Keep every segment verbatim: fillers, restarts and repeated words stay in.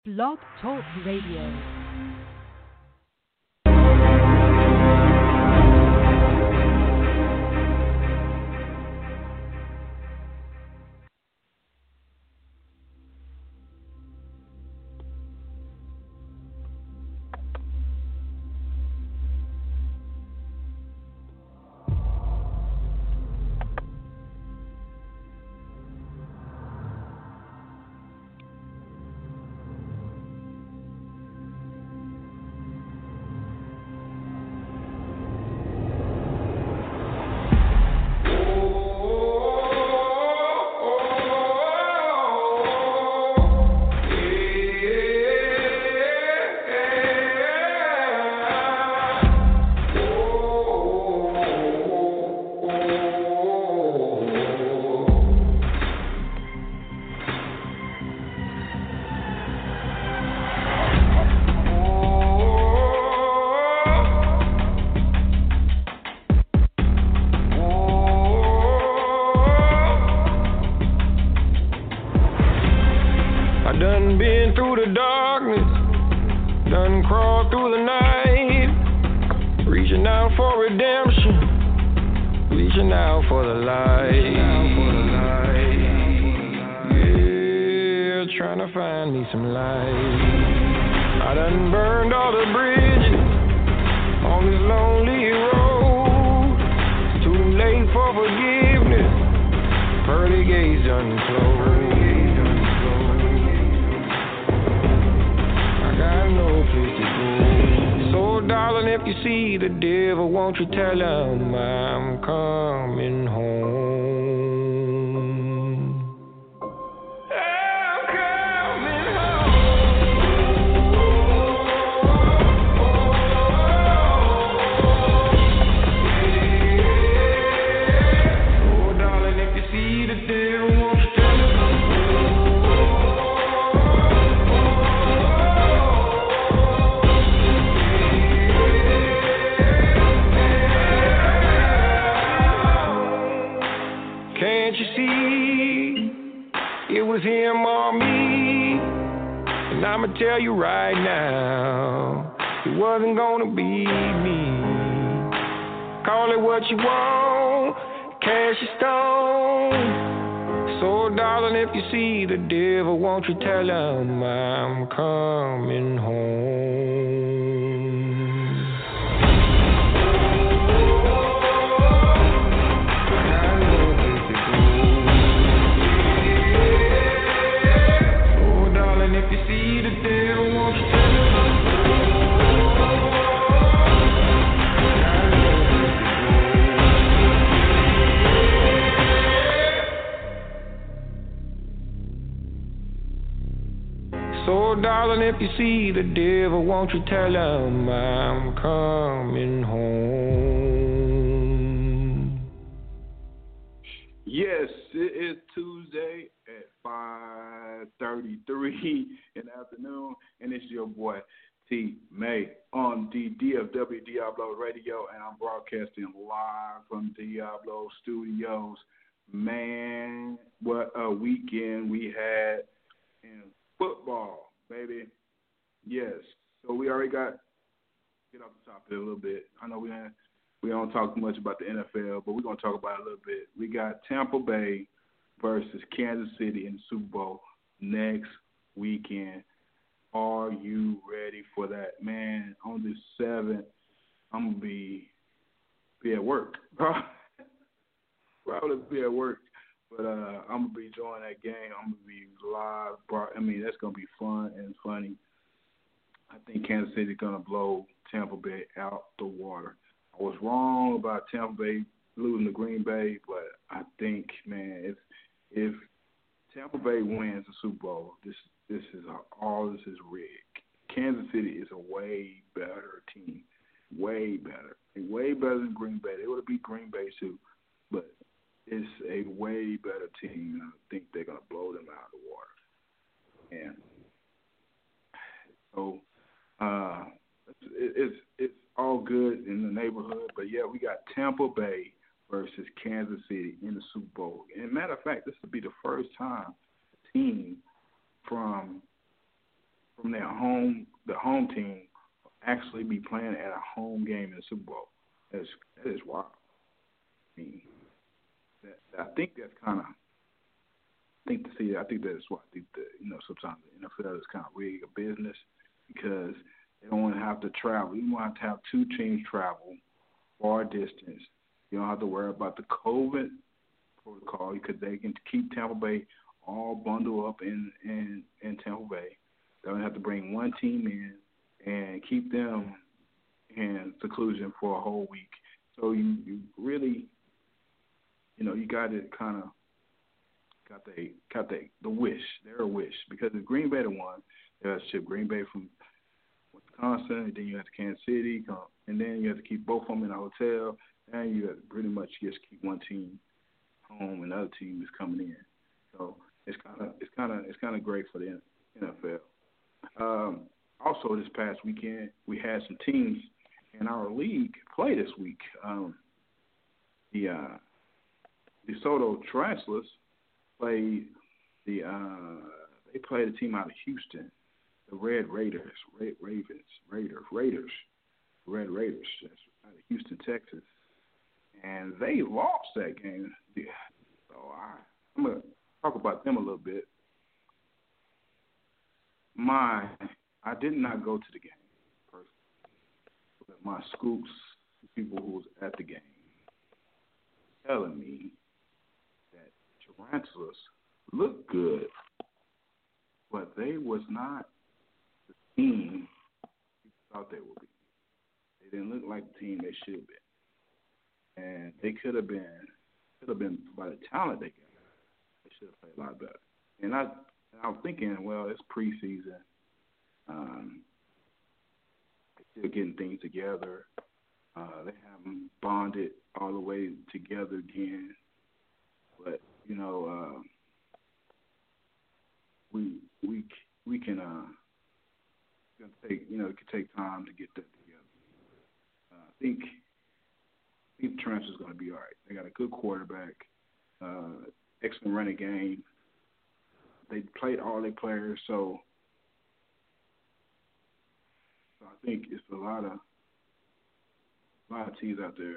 Blog Talk Radio. If you see the devil, won't you tell him I'm coming home? Yes, it is Tuesday at five thirty-three in the afternoon, and it's your boy T May on the D F W Diablo Radio, and I'm broadcasting live from Diablo Studios. Man, what a weekend we had in football, baby. Yes, so we already got, get off the top of it a little bit. I know we don't, we don't talk much about the N F L, but we're going to talk about it a little bit. We got Tampa Bay versus Kansas City in the Super Bowl next weekend. Are you ready for that? Man, on the seventh, I'm going to be, be at work. Probably be at work. But uh, I'm going to be joining that game. I'm going to be live. I mean, that's going to be fun and funny. I think Kansas City's going to blow Tampa Bay out the water. I was wrong about Tampa Bay losing to Green Bay, but I think, man, if if Tampa Bay wins the Super Bowl, this this is a, all this is rigged. Kansas City is a way better team, way better, way better than Green Bay. They would have beat Green Bay too, but it's a way better team. I think they're going to blow them out of the water. And so. Uh, it, it's it's all good in the neighborhood, but yeah, we got Tampa Bay versus Kansas City in the Super Bowl. And matter of fact, this will be the first time a team from from their home, the home team, will actually be playing at a home game in the Super Bowl. That is, that is wild. I mean, that, I think that's kind of, I think to see, I think that's why I think that, you know, sometimes the N F L is kind of rigged a business because they don't want to have to travel. You don't want to have two teams travel far distance. You don't have to worry about the COVID protocol because they can keep Tampa Bay all bundled up in, in, in Tampa Bay. They don't have to bring one team in and keep them in seclusion for a whole week. So you, you really, you know, you got to kind of got the got the the wish, their wish, because if Green Bay the one, they have to ship Green Bay from Wisconsin, and then you have to Kansas City, and then you have to keep both of them in a hotel, and you have to pretty much just keep one team home and the other team is coming in. So it's kind of it's kind of it's kind of great for the N F L. Um, also, this past weekend we had some teams in our league play this week. Um, the uh, DeSoto Tarantulas played the uh, they played a team out of Houston, the Red Raiders, Red Ravens, Raiders, Raiders, Red Raiders, out of Houston, Texas, and they lost that game. So I, I'm gonna talk about them a little bit. My, I did not go to the game personally, but my scoops, people who was at the game, telling me that Tarantulas looked good, but they was not the team people thought they would be. They didn't look like the team they should have been, and they could have been, could have been by the talent they got. They should have played a lot better. And I, I'm thinking, well, it's preseason. Um, they're still getting things together. Uh, they haven't bonded all the way together again. But you know, uh, we we we can uh, gonna take you know it could take time to get that together. Uh, I think I think the Transfer's gonna be all right. They got a good quarterback, uh, excellent running game. They played all their players, so, so I think it's a lot of a lot of teams out there.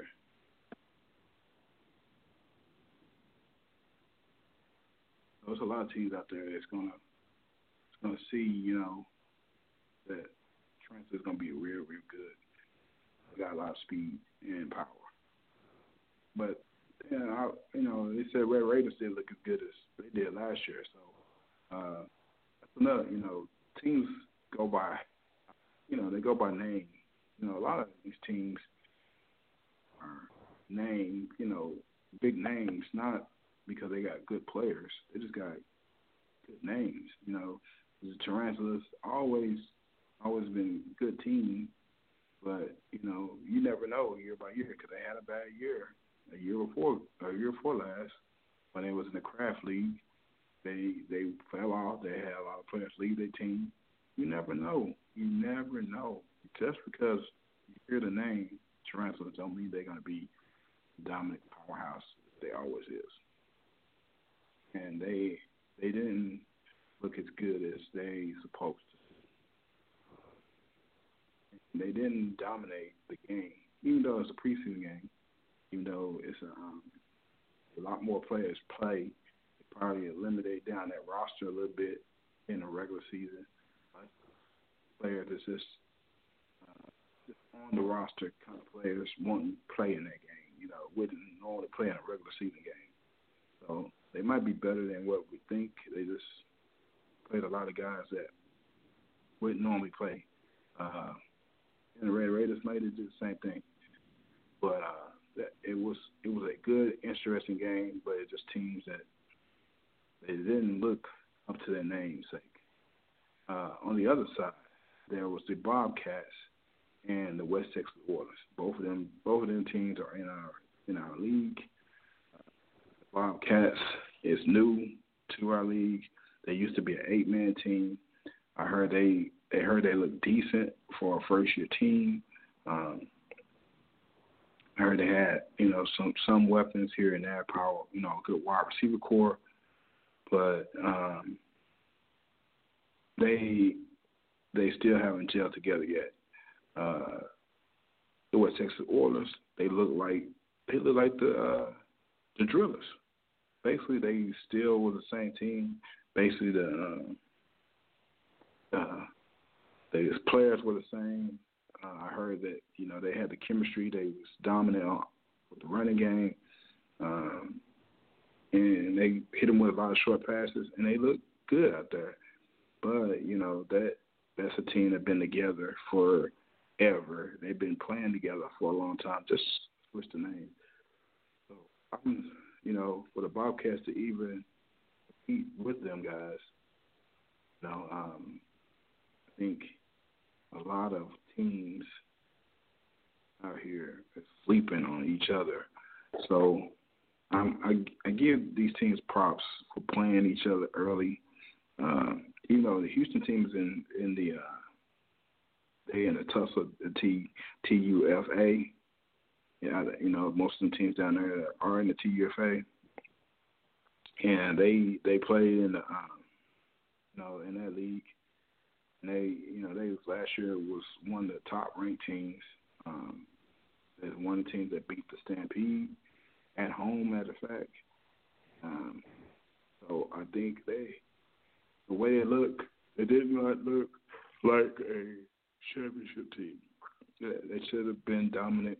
There's a lot of teams out there that's gonna that's gonna see, you know, that Trent is gonna be real, real good. They got a lot of speed and power. But yeah, I, you know, they said Red Raiders didn't look as good as they did last year, so. Uh, that's another, you know, teams go by, you know, they go by name. You know, a lot of these teams are named, you know, big names, not because they got good players. They just got good names. You know, the Tarantulas always, always been a good team, but, you know, you never know year by year because they had a bad year a year before, a year before last when they was in the Craft League. They they fell off. They had a lot of players leave their team. You never know. You never know. Just because you hear the name Tarantulas don't mean they're going to be the dominant powerhouse they always is. And they they didn't look as good as they supposed to. They didn't dominate the game, even though it's a preseason game. Even though it's a, um, a lot more players play. Probably eliminate down that roster a little bit in the regular season. Like players that's just, uh, just on the roster kind of players won't play in that game, you know, wouldn't normally play in a regular season game. So they might be better than what we think. They just played a lot of guys that wouldn't normally play. Uh, and the Red Raiders might have did the same thing. But uh, that, it was it was a good, interesting game, but it's just teams that they didn't look up to their namesake. Uh, on the other side, there was the Bobcats and the West Texas Oilers. Both of them, both of them teams are in our in our league. Uh, the Bobcats is new to our league. They used to be an eight-man team. I heard they they heard they look decent for a first-year team. Um, I heard they had you know some some weapons here and there, power, you know, good wide receiver core. But um, they they still haven't gelled together yet. Uh, the West Texas Oilers, they look like they look like the uh, the Drillers. Basically, they still were the same team. Basically, the uh, uh, the players were the same. Uh, I heard that you know they had the chemistry. They was dominant on, with the running game, um, and they hit them with a lot of short passes, and they look good out there. But you know that that's a team that's been together forever. They've been playing together for a long time. Just switch the name. So I'm, you know, for the Bobcats to even compete with them guys, you know, um, I think a lot of teams out here are sleeping on each other. So um, I, I give these teams props for playing each other early. Uh, you know, the Houston team is in, in the uh, they in the Tulsa the T T U F A. Yeah, you know, most of the teams down there are in the T U F A, and they they played in the um, you know in that league. And they you know they last year was one of the top ranked teams. Um, they one of the teams that beat the Stampede at home, matter of fact. Um, so I think they the way they look, they did not look like a championship team. They should have been dominant.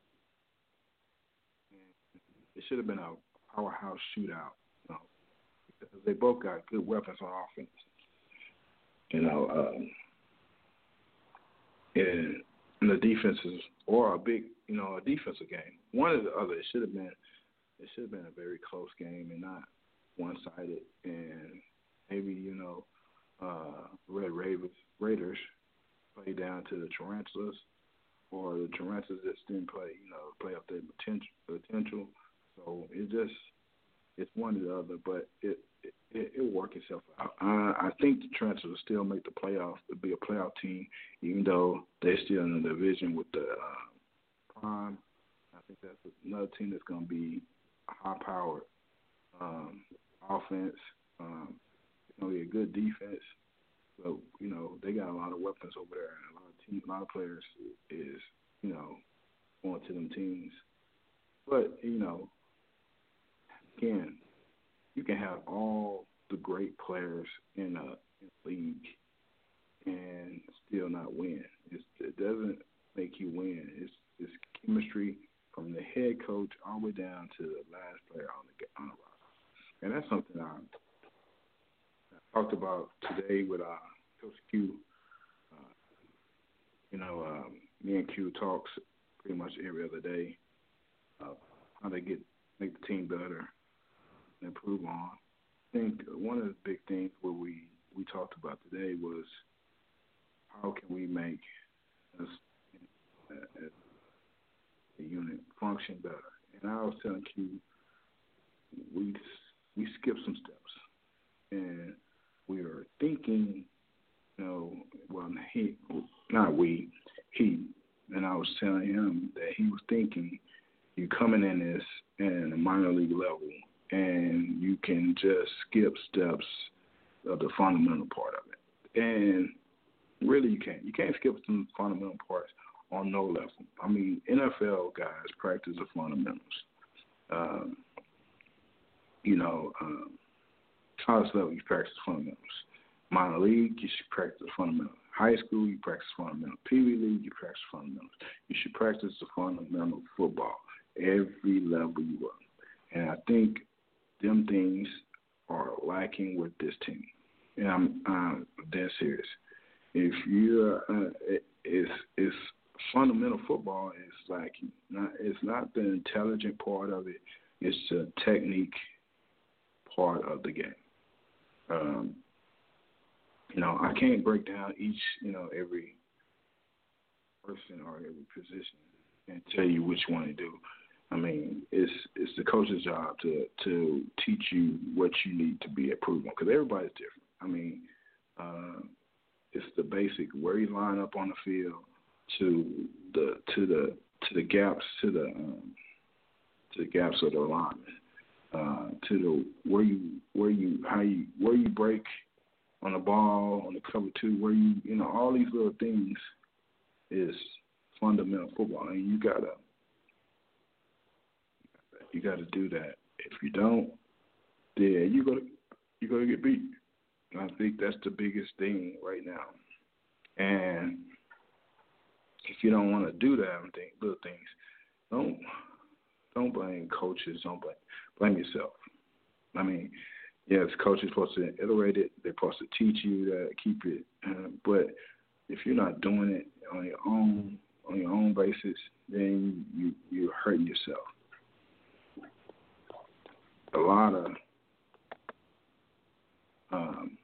It should have been a powerhouse shootout, you know, because they both got good weapons on offense. You know, um, and, and the defenses, or a big, you know, a defensive game. One or the other. It should have been, it should have been a very close game and not one-sided. And maybe you know, uh, Red Ravens, Raiders play down to the Tarantulas, or the Tarantulas just didn't play, you know, play up their potential. potential. So it just, it's one or the other, but it it, it, it work itself out. I, I think the Tarantulas will still make the playoffs, to be a playoff team, even though they're still in the division with the uh, Prime. I think that's another team that's going to be high-powered um, offense. Um, it's going to be a good defense. So, you know, they got a lot of weapons over there, and a lot of team, a lot of players is, you know, going to them teams. But, you know, again, you can have all the great players in a, in a league and still not win. It's, it doesn't make you win. It's, it's chemistry from the head coach all the way down to the last player on the on the roster. And that's something I, I talked about today with uh, Coach Q. Uh, you know, um, me and Q talks pretty much every other day. Uh, how they get make the team better and improve on. I think one of the big things where we, we talked about today was how can we make us as a unit function better. And I was telling Q, we we skipped some steps, and we were thinking, you know, well, he, not we, he, and I was telling him that he was thinking you coming in this in a minor league level, and you can just skip steps of the fundamental part of it. And really you can't. You can't skip some fundamental parts on no level. I mean, N F L guys practice the fundamentals. Um, you know, um, college level, you practice fundamentals. Minor league, you should practice the fundamentals. High school, you practice fundamentals. Pee Wee league, you practice fundamentals. You should practice the fundamental football every level you are. And I think them things are lacking with this team. And I'm, I'm dead serious. If you're, uh, it, it's, it's fundamental football is lacking. Not, it's not the intelligent part of it. It's the technique part of the game. Um, you know, I can't break down each, you know, every person or every position and tell you which one to do. I mean, it's it's the coach's job to to teach you what you need to be improved on, because everybody's different. I mean, uh, it's the basic where you line up on the field to the to the to the gaps to the um, to the gaps of the alignment, uh, to the where you where you how you where you break on the ball, on the cover two, where you, you know, all these little things is fundamental football, and you gotta, you gotta do that. If you don't, then you gonna, you gonna get beat. And I think that's the biggest thing right now. And if you don't want to do that, I think little things, don't, don't blame coaches. Don't blame, blame yourself. I mean, yes, coaches supposed to iterate it. They're supposed to teach you that, keep it. Uh, but if you're not doing it on your own, on your own basis, then you you're hurting yourself. A lot of um,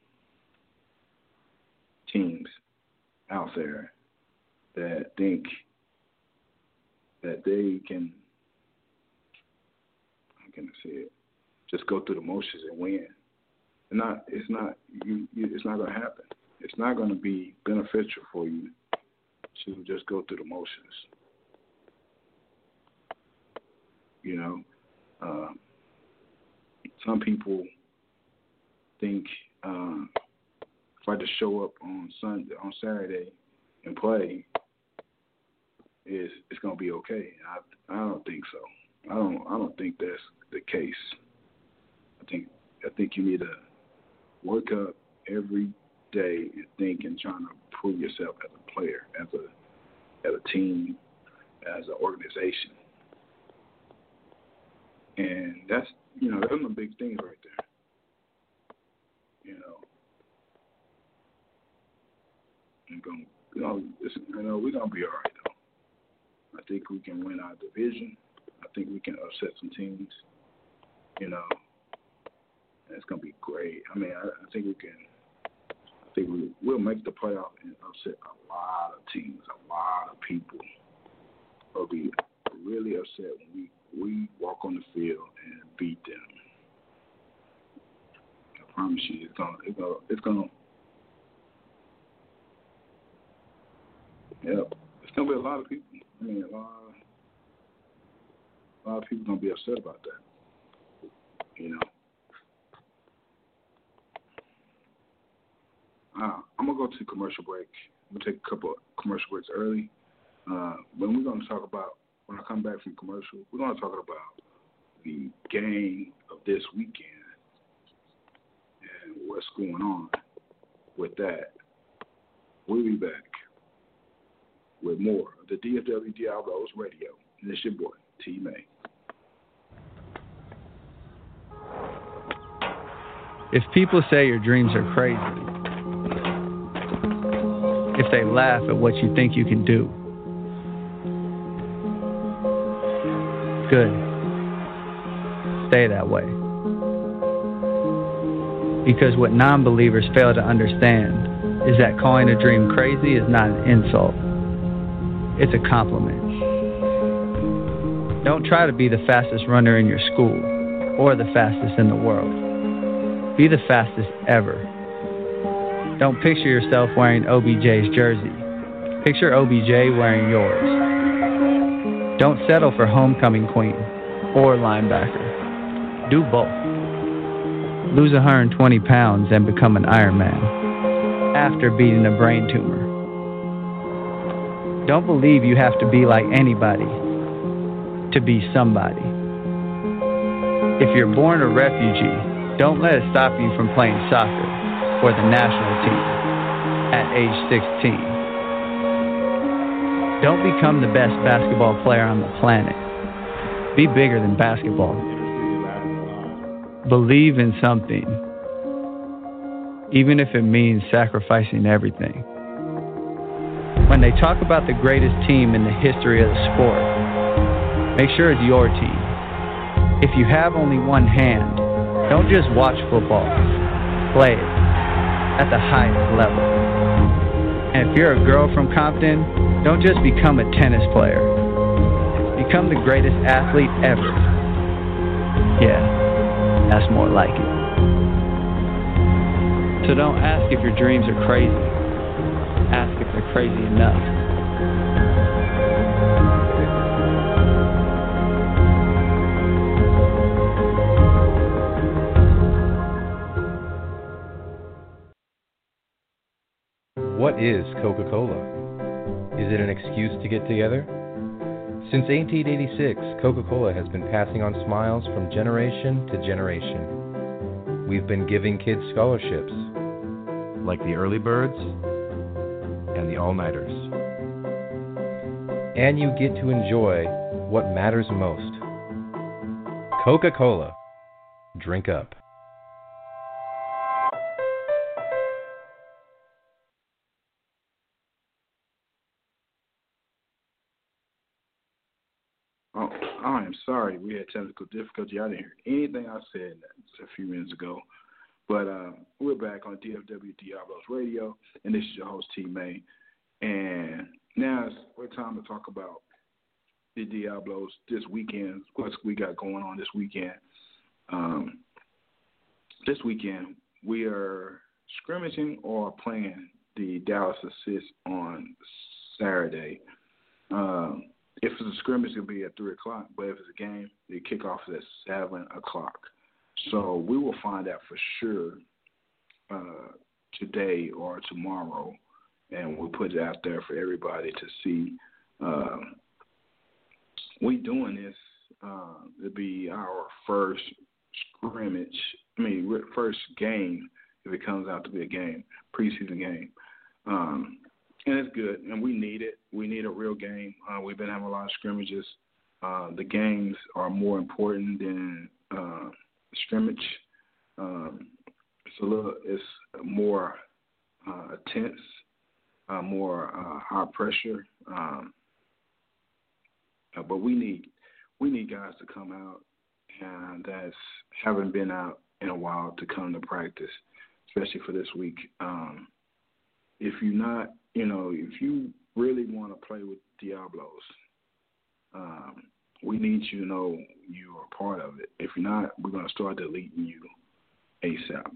teams out there that think that they can, how can I say it, just go through the motions and win. And not, it's not, you, you, it's not going to happen. It's not going to be beneficial for you to just go through the motions. You know, uh, some people think uh, if I just show up on Sunday, on Saturday, and play, is it's going to be okay. I, I don't think so. I don't. I don't think that's the case. I think. I think you need to work up every day and think and trying to prove yourself as a player, as a as a team, as an organization. And that's, you know, those are the big things right there. You know, and going, you know, listen, you know, we're gonna be all right though. I think we can win our division. I think we can upset some teams. You know, and it's gonna be great. I mean, I, I think we can. I think we will make the playoff and upset a lot of teams. A lot of people will be really upset when we we walk on the field and beat them. I promise you, it's gonna, it's gonna, it's gonna. Yep, it's gonna be a lot of people. I mean, a lot, a lot of people gonna be upset about that. You know. Uh, I'm gonna go to commercial break. We'll take a couple of commercial breaks early. Uh, when we're gonna talk about, when I come back from commercial, we're gonna talk about the game of this weekend and what's going on with that. We'll be back with more of the D F W Diablos Radio. And it's your boy, T. May. If people say your dreams are crazy, if they laugh at what you think you can do, good. Stay that way. Because what non-believers fail to understand is that calling a dream crazy is not an insult. It's a compliment. Don't try to be the fastest runner in your school or the fastest in the world. Be the fastest ever. Don't picture yourself wearing O B J's jersey. Picture O B J wearing yours. Don't settle for homecoming queen or linebacker. Do both. Lose one hundred twenty pounds and become an Iron Man after beating a brain tumor. Don't believe you have to be like anybody to be somebody. If you're born a refugee, don't let it stop you from playing soccer for the national team at age sixteen. Don't become the best basketball player on the planet. Be bigger than basketball. Believe in something, even if it means sacrificing everything. When they talk about the greatest team in the history of the sport, make sure it's your team. If you have only one hand, don't just watch football. Play it at the highest level. And if you're a girl from Compton, don't just become a tennis player. Become the greatest athlete ever. Yeah, that's more like it. So don't ask if your dreams are crazy. Ask if they're crazy enough. What is Coca-Cola? Is it an excuse to get together? Since eighteen eighty-six, Coca-Cola has been passing on smiles from generation to generation. We've been giving kids scholarships, like the early birds and the all-nighters. And you get to enjoy what matters most. Coca-Cola. Drink up. Oh, I am sorry. We had technical difficulty. I didn't hear anything I said a few minutes ago. But uh, we're back on D F W Diablos Radio, and this is your host, T. May. And now it's we're time to talk about the Diablos this weekend, what we got going on this weekend. Um, this weekend, we are scrimmaging or playing the Dallas Assist on Saturday. Um, if it's a scrimmage, it'll be at three o'clock, but if it's a game, the kickoff is at seven o'clock. So we will find out for sure uh, today or tomorrow, and we'll put it out there for everybody to see. Uh, we doing this, uh, it'll be our first scrimmage, I mean, first game, if it comes out to be a game, preseason game. Um, and it's good, and we need it. We need a real game. Uh, we've been having a lot of scrimmages. Uh, the games are more important than uh, scrimmage. Um, it's a little, it's more uh, intense, uh, more uh, high pressure. Um, uh, but we need we need guys to come out and that's haven't been out in a while to come to practice, especially for this week. Um, if you're not, you know, if you really want to play with Diablos, um, we need you to know you are part of it. If you're not, we're going to start deleting you ASAP.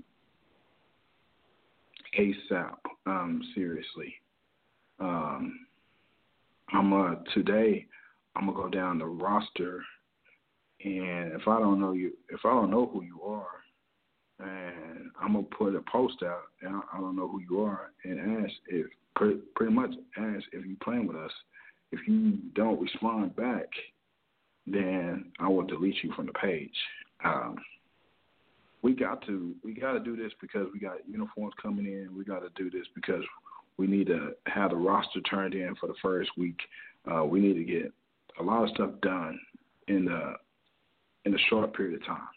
ASAP, um, seriously. Um, I'm uh, today, I'm going to go down the roster, and if I don't know you, if I don't know who you are, and I'm going to put a post out, and I don't know who you are, and ask if, pretty much ask if you're playing with us. If you don't respond back, then I will delete you from the page. Um, we got to we got to do this because we got uniforms coming in. We got to do this because we need to have the roster turned in for the first week. Uh, we need to get a lot of stuff done in the in a short period of time.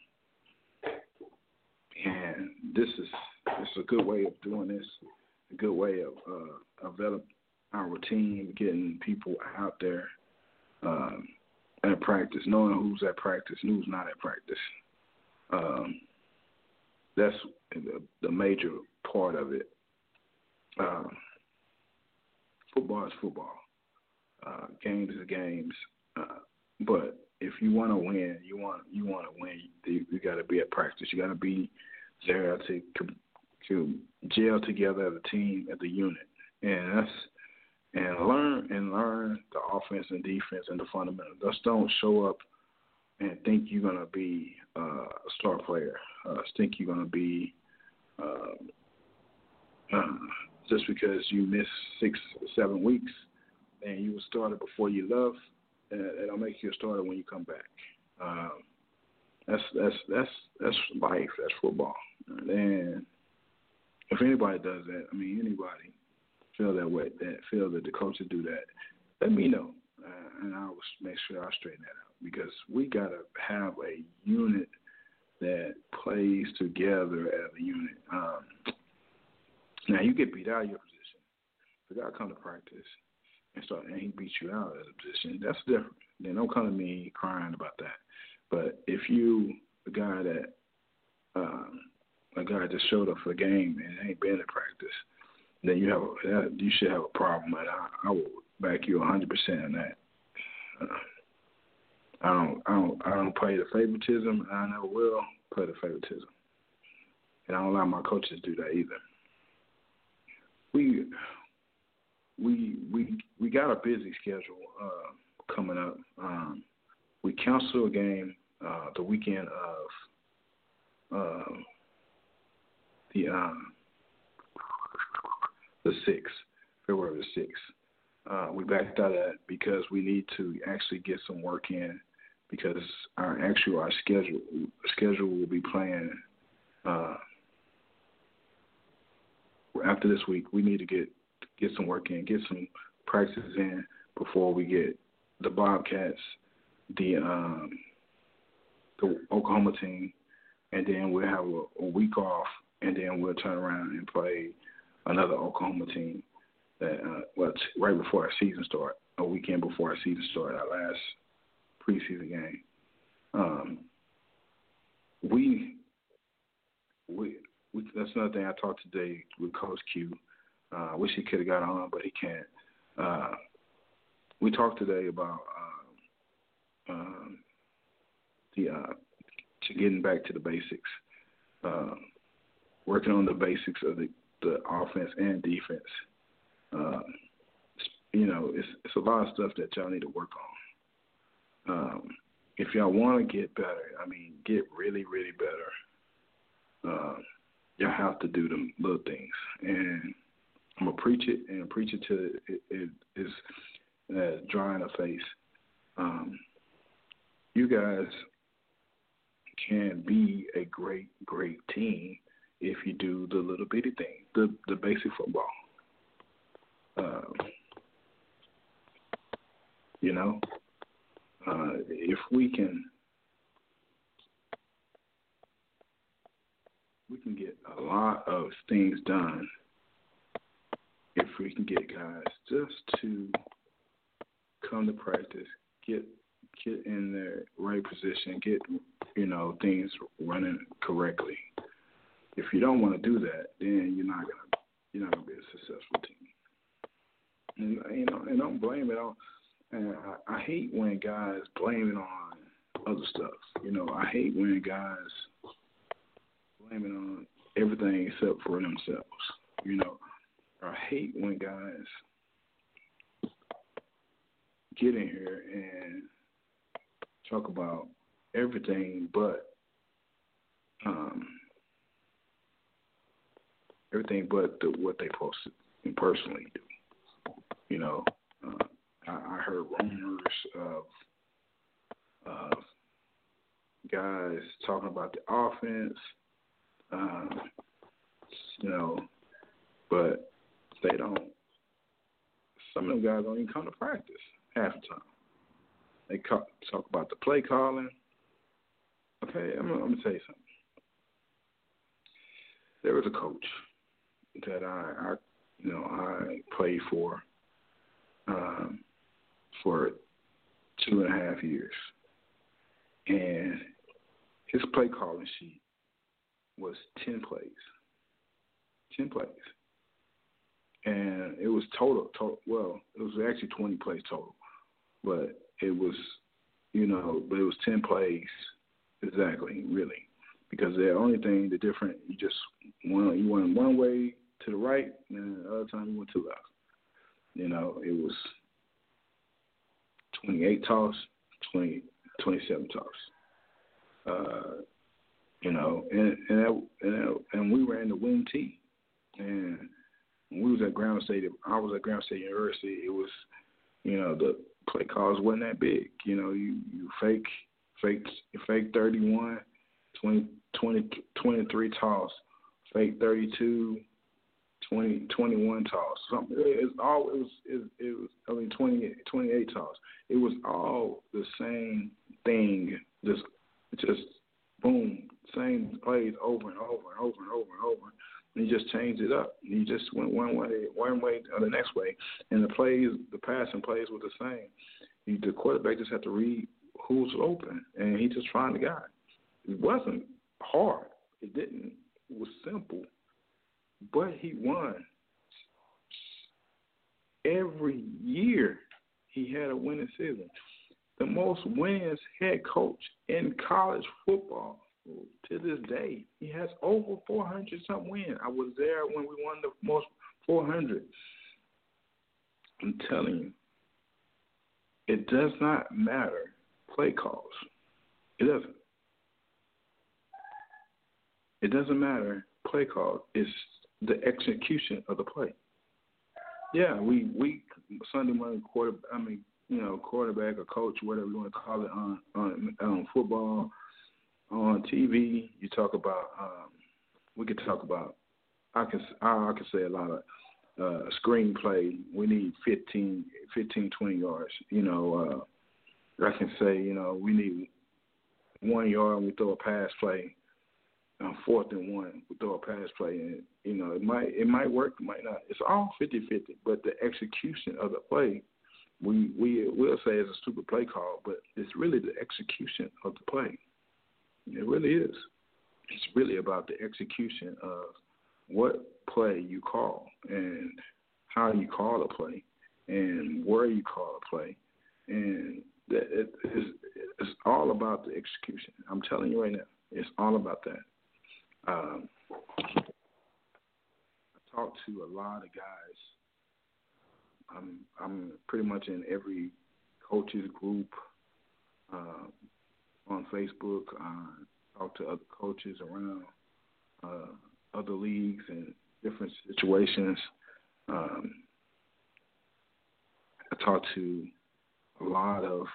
And this is this is a good way of doing this. A good way of uh, developing our team, getting people out there. Um, at practice, knowing who's at practice and who's not at practice. Um, that's the, the major part of it. Um, football is football. Uh, games are games. Uh, but if you want to win, you want you want to win. You, you got to be at practice. You got to be there to to gel together as a team, as a unit, and that's. And learn and learn the offense and defense and the fundamentals. Just don't show up and think you're going to be uh, a star player. Uh, think you're going to be uh, uh, just because you missed six, seven weeks and you were started before you left. Uh, it'll make you a starter when you come back. Um, that's that's that's that's life. That's football. And if anybody does that, I mean anybody. Feel that way, that feel that the coaches do that, let me know, uh, and I will make sure I straighten that out because we got to have a unit that plays together as a unit. Um, now, you get beat out of your position. The guy come to practice and start, and he beats you out of the position, that's different. Then don't come to me crying about that. But if you, a guy that, um, a guy just showed up for the game and ain't been to practice, then you have a, you should have a problem, and I, I will back you one hundred percent on that. Uh, I don't, I don't, I don't play the favoritism, and I never will play the favoritism, and I don't allow my coaches to do that either. We, we, we, we got a busy schedule uh, coming up. Um, we canceled a game uh, the weekend of uh, the. Um, the sixth, February the sixth. Uh, we backed out of that because we need to actually get some work in because our actual our schedule schedule will be playing uh, after this week. We need to get get some work in, get some practices in before we get the Bobcats, the um, the Oklahoma team, and then we'll have a, a week off, and then we'll turn around and play another Oklahoma team that uh, well t- right before our season start, a weekend before our season start, our last preseason game. Um, we, we we that's another thing I talked today with Coach Q. Uh, I wish he could have got on, but he can't. Uh, we talked today about uh, um, the uh, to getting back to the basics, uh, working on the basics of the, the offense and defense. Uh, you know, it's it's a lot of stuff that y'all need to work on. Um, if y'all want to get better, I mean, get really, really better. Uh, y'all have to do them little things, and I'm gonna preach it and preach it till it, it is uh, dry in the face. Um, you guys can be a great, great team if you do the little bitty thing, the the basic football. Uh, you know, uh, if we can, we can get a lot of things done. If we can get guys just to come to practice, get get in their right position, get you know things running correctly. If you don't want to do that, then you're not gonna you're not gonna be a successful team. And you know, and don't blame it on. And I, I hate when guys blame it on other stuff. You know, I hate when guys blame it on everything except for themselves. You know, I hate when guys get in here and talk about everything but um, everything but the, what they posted and personally do. You know, uh, I, I heard rumors of, of guys talking about the offense, um, you know, but they don't. Some of them guys don't even come to practice half the time. They talk, talk about the play calling. Okay, I'm, I'm gonna tell you something. There was a coach that I, I you know, I played for. Um, for two and a half years. And his play calling sheet was ten plays. ten plays. And it was total, total, well, it was actually twenty plays total. But it was, you know, but it was ten plays exactly, really. Because the only thing, the different, you just went, you went one way to the right, and the other time you went to the left. You know, it was twenty-eight toss, twenty, twenty-seven toss. Uh, you know, and and, that, and that, and we were in the wing team. And when we was at Ground State, I was at Ground State University. It was, you know, the play calls wasn't that big. You know, you, you fake, fake, fake thirty-one, twenty, twenty, twenty-three toss, fake thirty-two. twenty, twenty-one toss. Something. It's all. It was. It, it was. I mean, twenty, twenty-eight toss. It was all the same thing. Just, just boom, same plays over and over and over and over and over. And you just changed it up. You just went one way, one way or the next way, and the plays, the passing plays were the same. You, the quarterback just had to read who's open, and he just found the guy. It wasn't hard. It didn't. It was simple. But he won. Every year he had a winning season. The most wins head coach in college football to this day. He has over four hundred something wins. I was there when we won the most four hundred. I'm telling you, it does not matter play calls. It doesn't. It doesn't matter play calls. It's the execution of the play. Yeah, we we Sunday morning quarter. I mean, you know, quarterback or coach, whatever you want to call it, on on, on football, on T V. You talk about. Um, we could talk about. I can I, I can say a lot of uh, screenplay. We need fifteen, fifteen, twenty yards. You know, uh, I can say you know we need one yard and we throw a pass play. On fourth and one, we throw a pass play, and you know it might it might work, it might not. It's all fifty-fifty, but the execution of the play, we we will say it's a stupid play call, but it's really the execution of the play. It really is. It's really about the execution of what play you call and how you call a play and where you call a play, and that it is it's all about the execution. I'm telling you right now, it's all about that. Um, I talk to a lot of guys. I'm I'm pretty much in every coaches group uh, on Facebook. I talk to other coaches around uh, other leagues and different situations. Um, I talk to a lot of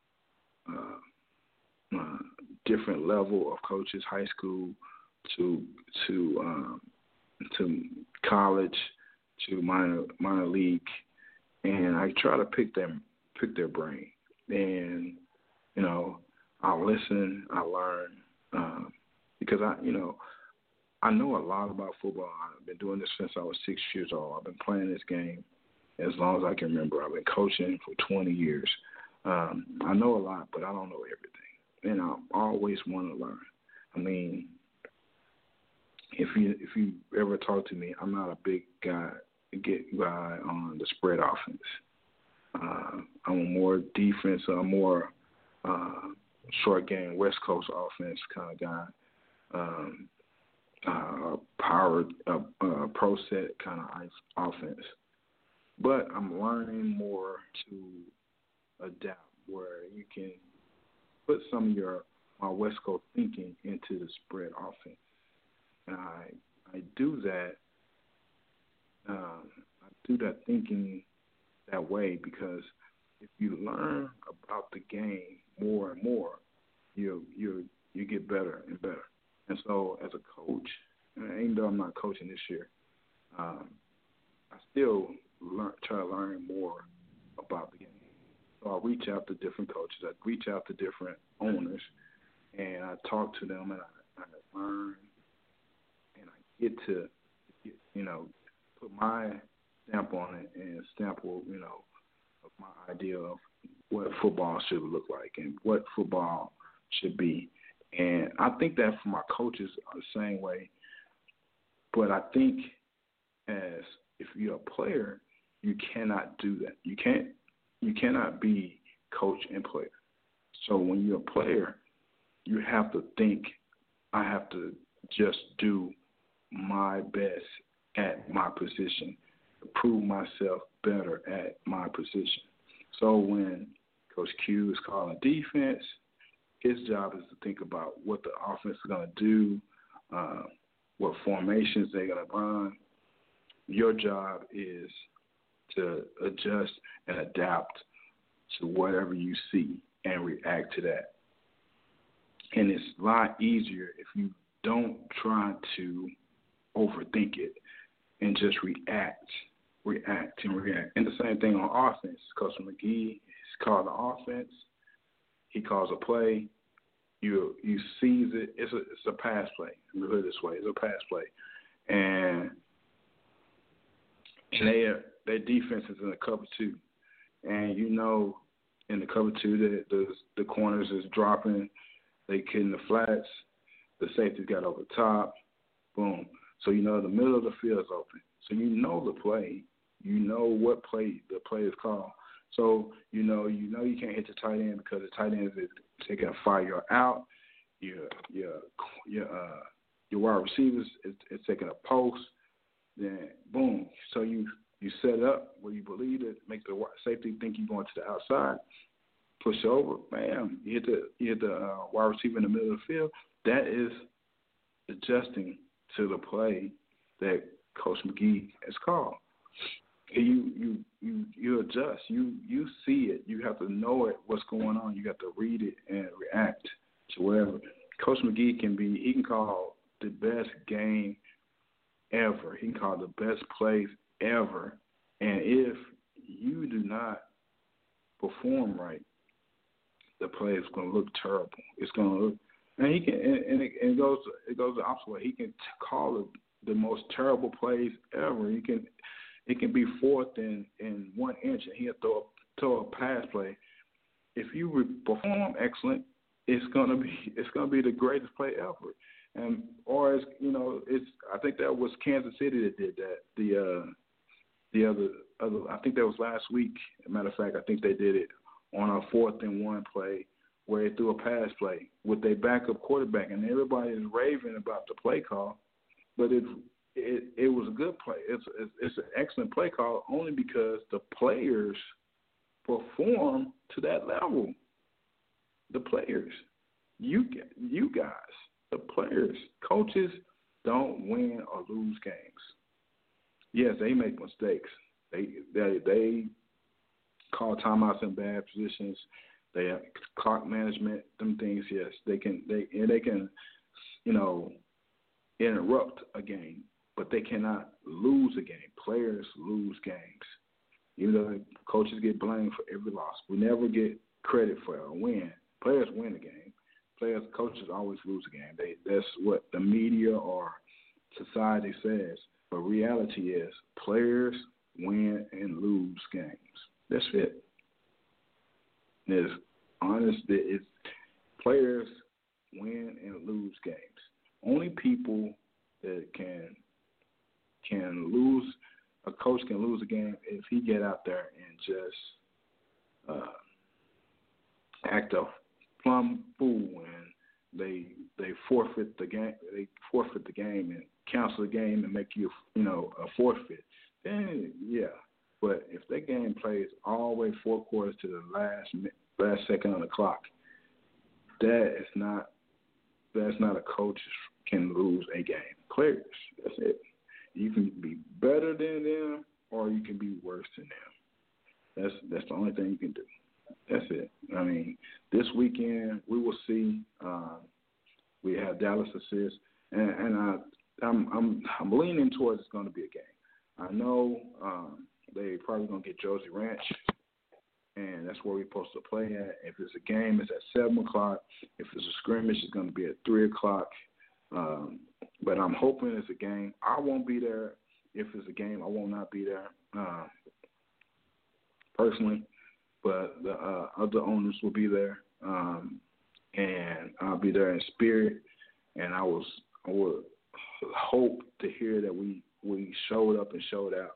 uh, uh, different level of coaches, high school to to um, to college, to minor minor league, and I try to pick them pick their brain. And you know, I listen, I learn, um, because I you know I know a lot about football. I've been doing this since I was six years old. I've been playing this game as long as I can remember. I've been coaching for twenty years. Um, I know a lot, but I don't know everything, and I always want to learn. I mean. If you if you ever talk to me, I'm not a big guy get guy on the spread offense. Uh, I'm a more defense, a more uh, short game West Coast offense kind of guy. Um, uh, power uh, uh, pro set kind of offense. But I'm learning more to adapt, where you can put some of your my West Coast thinking into the spread offense. And I I do that um, I do that thinking that way because if you learn about the game more and more, you you you get better and better. And so as a coach, and even though I'm not coaching this year, um, I still learn, try to learn more about the game. So I reach out to different coaches. I reach out to different owners, and I talk to them, and I, I learn. Get to, you know, put my stamp on it and stamp, you know, of my idea of what football should look like and what football should be. And I think that for my coaches are the same way. But I think as if you're a player, you cannot do that. You can't. You cannot be coach and player. So when you're a player, you have to think. I have to just do my best at my position, to prove myself better at my position. So when Coach Q is calling defense, his job is to think about what the offense is going to do, uh, what formations they're going to run. Your job is to adjust and adapt to whatever you see and react to that. And it's a lot easier if you don't try to overthink it and just react, react, and react. And the same thing on offense. Coach McGee, he's called the offense. He calls a play. You you seize it. It's a it's a pass play. We put it this way. It's a pass play, and and they their defense is in the cover two, and you know in the cover two that the the corners is dropping, they getting the flats, the safety's got over the top, boom. So you know the middle of the field is open. So you know the play. You know what play the play is called. So you know you know you can't hit the tight end because the tight end is taking a five yard out. Your your your uh, your wide receivers is, is taking a post. Then boom. So you you set up where you believe it, make the safety think you're going to the outside, push over, bam. You hit the you hit the uh, wide receiver in the middle of the field. That is adjusting to the play that Coach McGee has called. you you you you adjust. You you see it. You have to know it. What's going on? You got to read it and react to whatever. Coach McGee can be. He can call the best game ever. He can call the best plays ever. And if you do not perform right, the play is going to look terrible. It's going to look, and he can, and, and, it, and it goes, it goes the opposite way. He can call it the most terrible plays ever. He can, it can be fourth and in one inch, and he'll throw a, throw a pass play. If you re- perform excellent, it's gonna be, it's gonna be the greatest play ever. And or it's, you know, it's. I think that was Kansas City that did that. The uh, the other, other, I think that was last week. As a matter of fact, I think they did it on a fourth and one play where they threw a pass play with their backup quarterback, and everybody is raving about the play call, but it it, it was a good play. It's, it's it's an excellent play call only because the players perform to that level. The players, you you guys, the players, coaches don't win or lose games. Yes, they make mistakes. They they they call timeouts in bad positions. They have clock management, them things. Yes, they can. They and they can, you know, interrupt a game, but they cannot lose a game. Players lose games. Even though coaches get blamed for every loss, we never get credit for a win. Players win a game. Players, coaches always lose a game. They, that's what the media or society says. But reality is players win and lose games. That's it. It's honest. It's players win and lose games. Only people that can can lose, a coach can lose a game if he get out there and just uh, act a plumb fool and they they forfeit the game. They forfeit the game and cancel the game and make you you know a forfeit. Then yeah, but if that game plays all the way four quarters to the last last second on the clock, that is not that's not a coach can lose a game. Players, that's it. You can be better than them or you can be worse than them. That's that's the only thing you can do. That's it. I mean, this weekend we will see. Um, we have Dallas assist, and, and I, I'm I'm I'm leaning towards it's going to be a game. I know um, they probably going to get Josie Ranch, and that's where we're supposed to play at. If it's a game, it's at seven o'clock. If it's a scrimmage, it's going to be at three o'clock. Um, but I'm hoping it's a game. I won't be there. If it's a game, I will not be there uh, personally. But the uh, other owners will be there, um, and I'll be there in spirit. And I was I would hope to hear that we, we showed up and showed out.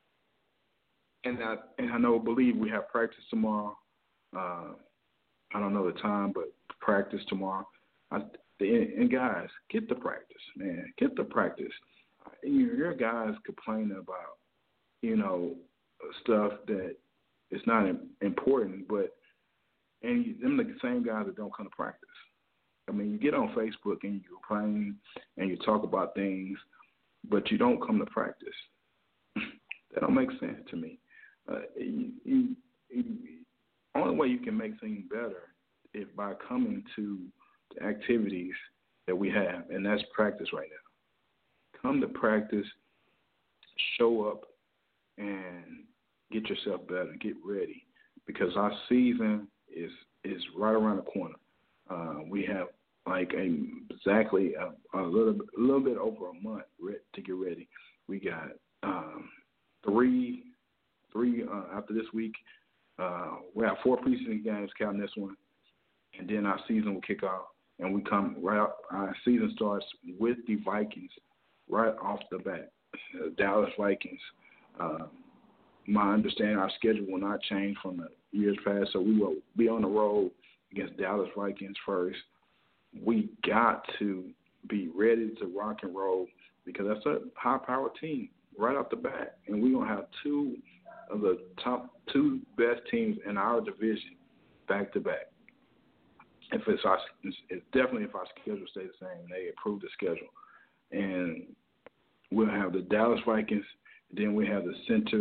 And I and I know believe we have practice tomorrow. Uh, I don't know the time, but practice tomorrow. I, and, and guys, get the practice, man. Get the practice. You hear guys complaining about, you know, stuff that it's not important, but and them the same guys that don't come to practice. I mean, you get on Facebook and you complain and you talk about things, but you don't come to practice. That don't make sense to me. Uh, you, you, you, only way you can make things better is by coming to the activities that we have, and that's practice right now. Come to practice, show up, and get yourself better, get ready, because our season is is right around the corner. Uh, we have like a, exactly a, a little a little bit over a month to get ready. We got um, three three uh, after this week. Uh, we have four preseason games counting this one, and then our season will kick off, and we come right out. Our season starts with the Vikings right off the bat. Uh, Dallas Vikings. Uh, My understanding, our schedule will not change from the years past, so we will be on the road against Dallas Vikings first. We got to be ready to rock and roll because that's a high-powered team right off the bat, and we're going to have two of the top two best teams in our division back-to-back. If it's, our, it's definitely if our schedule stays the same, they approve the schedule. And we'll have the Dallas Vikings, then we have the center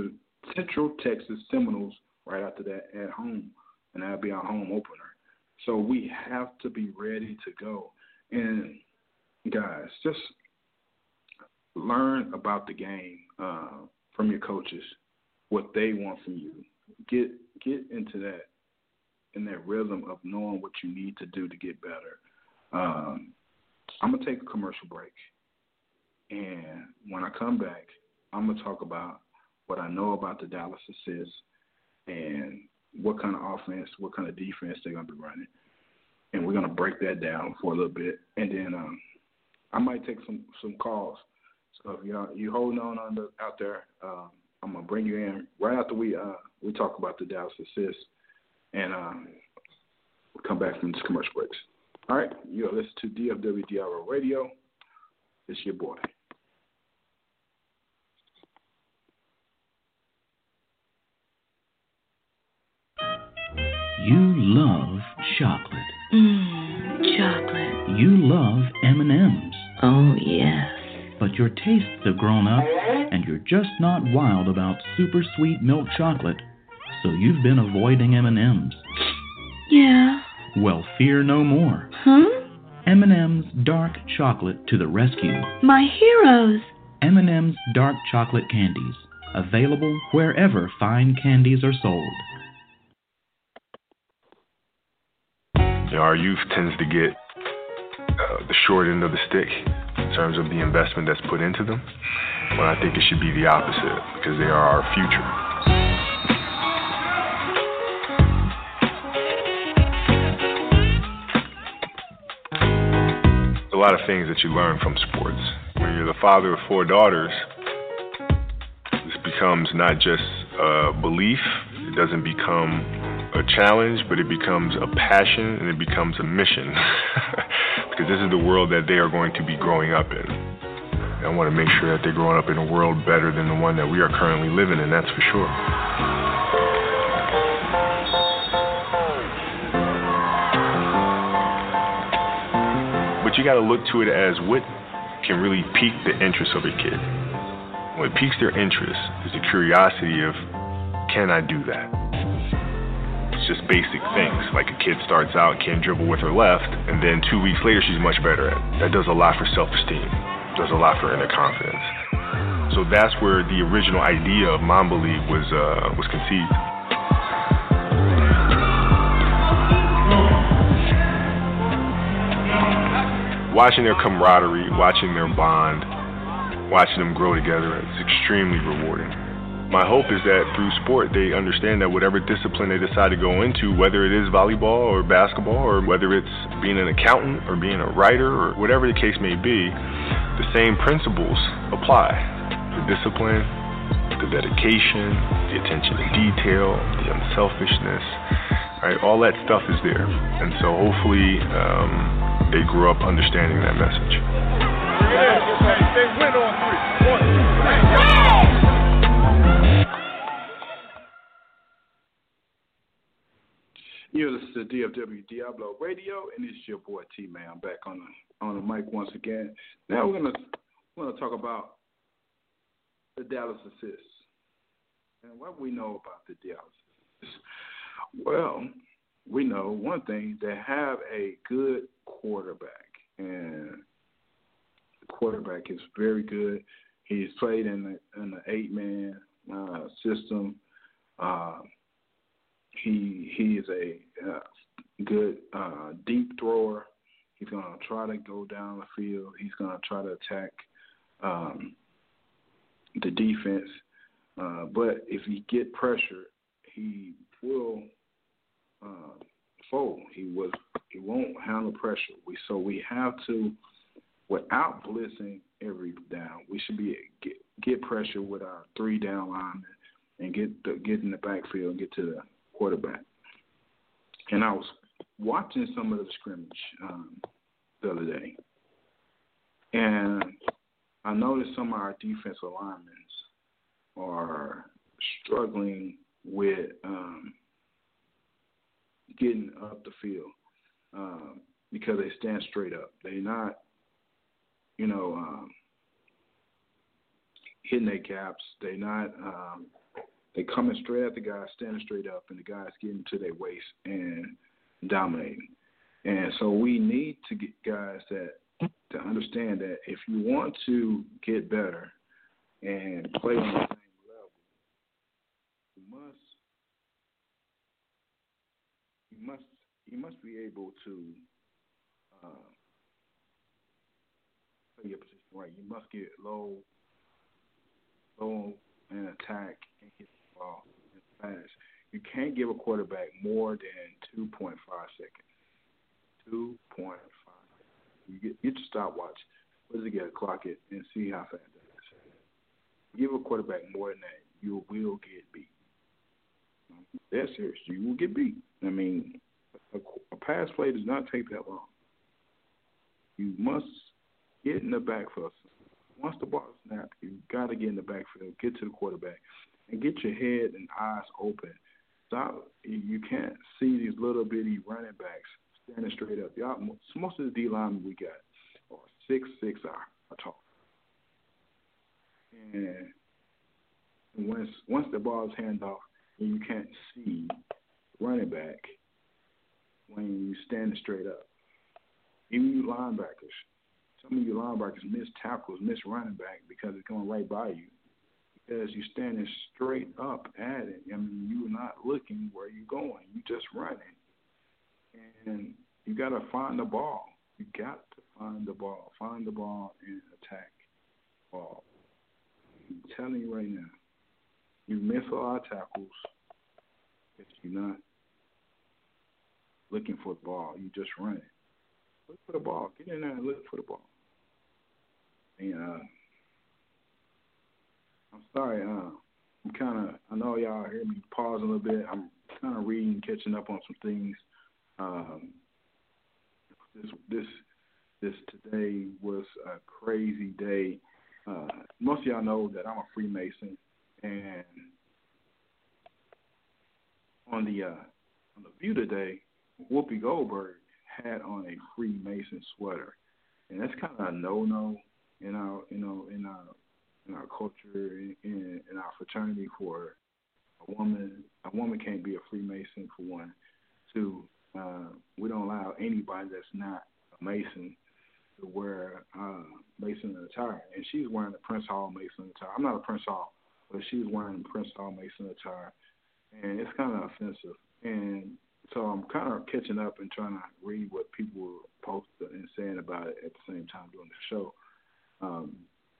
Central Texas Seminoles right after that at home, and that'll be our home opener. So we have to be ready to go. And, guys, just learn about the game uh, from your coaches, what they want from you. Get get into that, in that rhythm of knowing what you need to do to get better. Um, I'm going to take a commercial break. And when I come back, I'm going to talk about what I know about the Dallas Assists and what kind of offense, what kind of defense they're going to be running. And we're going to break that down for a little bit. And then um, I might take some, some calls. So if you're, you're holding on under, out there, um, I'm going to bring you in right after we uh, we talk about the Dallas Assists. And um, we'll come back from this commercial breaks. All right, you're listening to D F W D R O Radio. It's your boy. You love chocolate. Mmm, chocolate. You love M and M's. Oh, yes. But your tastes have grown up, and you're just not wild about super sweet milk chocolate, so you've been avoiding M and M's. Yeah. Well, fear no more. Huh? M and M's Dark Chocolate to the rescue. My heroes. M and M's Dark Chocolate Candies. Available wherever fine candies are sold. You know, our youth tends to get uh, the short end of the stick in terms of the investment that's put into them, when I think it should be the opposite, because they are our future. There's a lot of things that you learn from sports. When you're the father of four daughters, this becomes not just a belief, it doesn't become a challenge, but it becomes a passion and it becomes a mission. Because this is the world that they are going to be growing up in. And I want to make sure that they're growing up in a world better than the one that we are currently living in, that's for sure. But you got to look to it as what can really pique the interest of a kid. What piques their interest is the curiosity of, can I do that? Just basic things, like a kid starts out, can't dribble with her left, and then two weeks later she's much better at it. That does a lot for self-esteem, does a lot for inner confidence. So that's where the original idea of Mamba League was uh, was conceived. Watching their camaraderie, watching their bond, watching them grow together, it's extremely rewarding. My hope is that through sport, they understand that whatever discipline they decide to go into, whether it is volleyball or basketball, or whether it's being an accountant or being a writer or whatever the case may be, the same principles apply. The discipline, the dedication, the attention to detail, the unselfishness, right? All that stuff is there. And so hopefully um, they grew up understanding that message. They win on three. One, three. You're listening to D F W Diablo Radio, and it's your boy T-Man. I'm back on the on the mic once again. Now we're gonna we're gonna talk about the Dallas Assists and what we know about the Dallas Assists. Well, we know one thing: they have a good quarterback, and the quarterback is very good. He's played in the in the eight man uh, system. Uh, He he is a uh, good uh, deep thrower. He's going to try to go down the field. He's going to try to attack um, the defense. Uh, but if he get pressure, he will uh, fold. He was he won't handle pressure. We so we have to, without blitzing every down, we should be get, get pressure with our three down linemen and get the, get in the backfield and get to the quarterback. And I was watching some of the scrimmage um, the other day, and I noticed some of our defensive linemen are struggling with um, getting up the field um, because they stand straight up. They're not, you know, um, hitting their gaps. They're not um, they coming straight at the guy, standing straight up, and the guy's getting to their waist and dominating. And so we need to get guys that to understand that if you want to get better and play on the same level, you must you must you must be able to uh, play your position right. You must get low, low and attack and hit the ball fast. You can't give a quarterback more than two point five seconds. two point five. You get, get your stopwatch, put it together, clock it, and see how fast that is. Give a quarterback more than that, you will get beat. That's serious. You will get beat. I mean, a, a pass play does not take that long. You must get in the backfield. Once the ball is snapped, you got to get in the backfield, get to the quarterback, and get your head and eyes open. Stop. You can't see these little bitty running backs standing straight up. Y'all, most of the D linemen we got are six six are, are tall. And once once the ball is handed off, and you can't see running back when you standing straight up. Even you linebackers, some of you linebackers miss tackles, miss running back because it's going right by you. Because you're standing straight up at it. I mean, you're not looking where you're going. You're just running. And you got to find the ball. You got to find the ball. Find the ball and attack the ball. I'm telling you right now, you miss a lot of tackles because you're not looking for the ball. You just running. Look for the ball. Get in there and look for the ball. And uh, I'm sorry. Uh, I'm kind of. I know y'all hear me pause a little bit. I'm kind of reading, catching up on some things. Um, this this this today was a crazy day. Uh, most of y'all know that I'm a Freemason, and on the uh, on the View today, Whoopi Goldberg had on a Freemason sweater, and that's kind of a no-no in our you know in our in our culture in, in, in our fraternity. For a woman, a woman can't be a Freemason for one. Two, uh, we don't allow anybody that's not a Mason to wear uh, Mason attire, and she's wearing a Prince Hall Mason attire. I'm not a Prince Hall, but she's wearing Prince Hall Mason attire, and it's kind of offensive. And so I'm kind of catching up and trying to read what people were posting and saying about it at the same time doing the show. Um,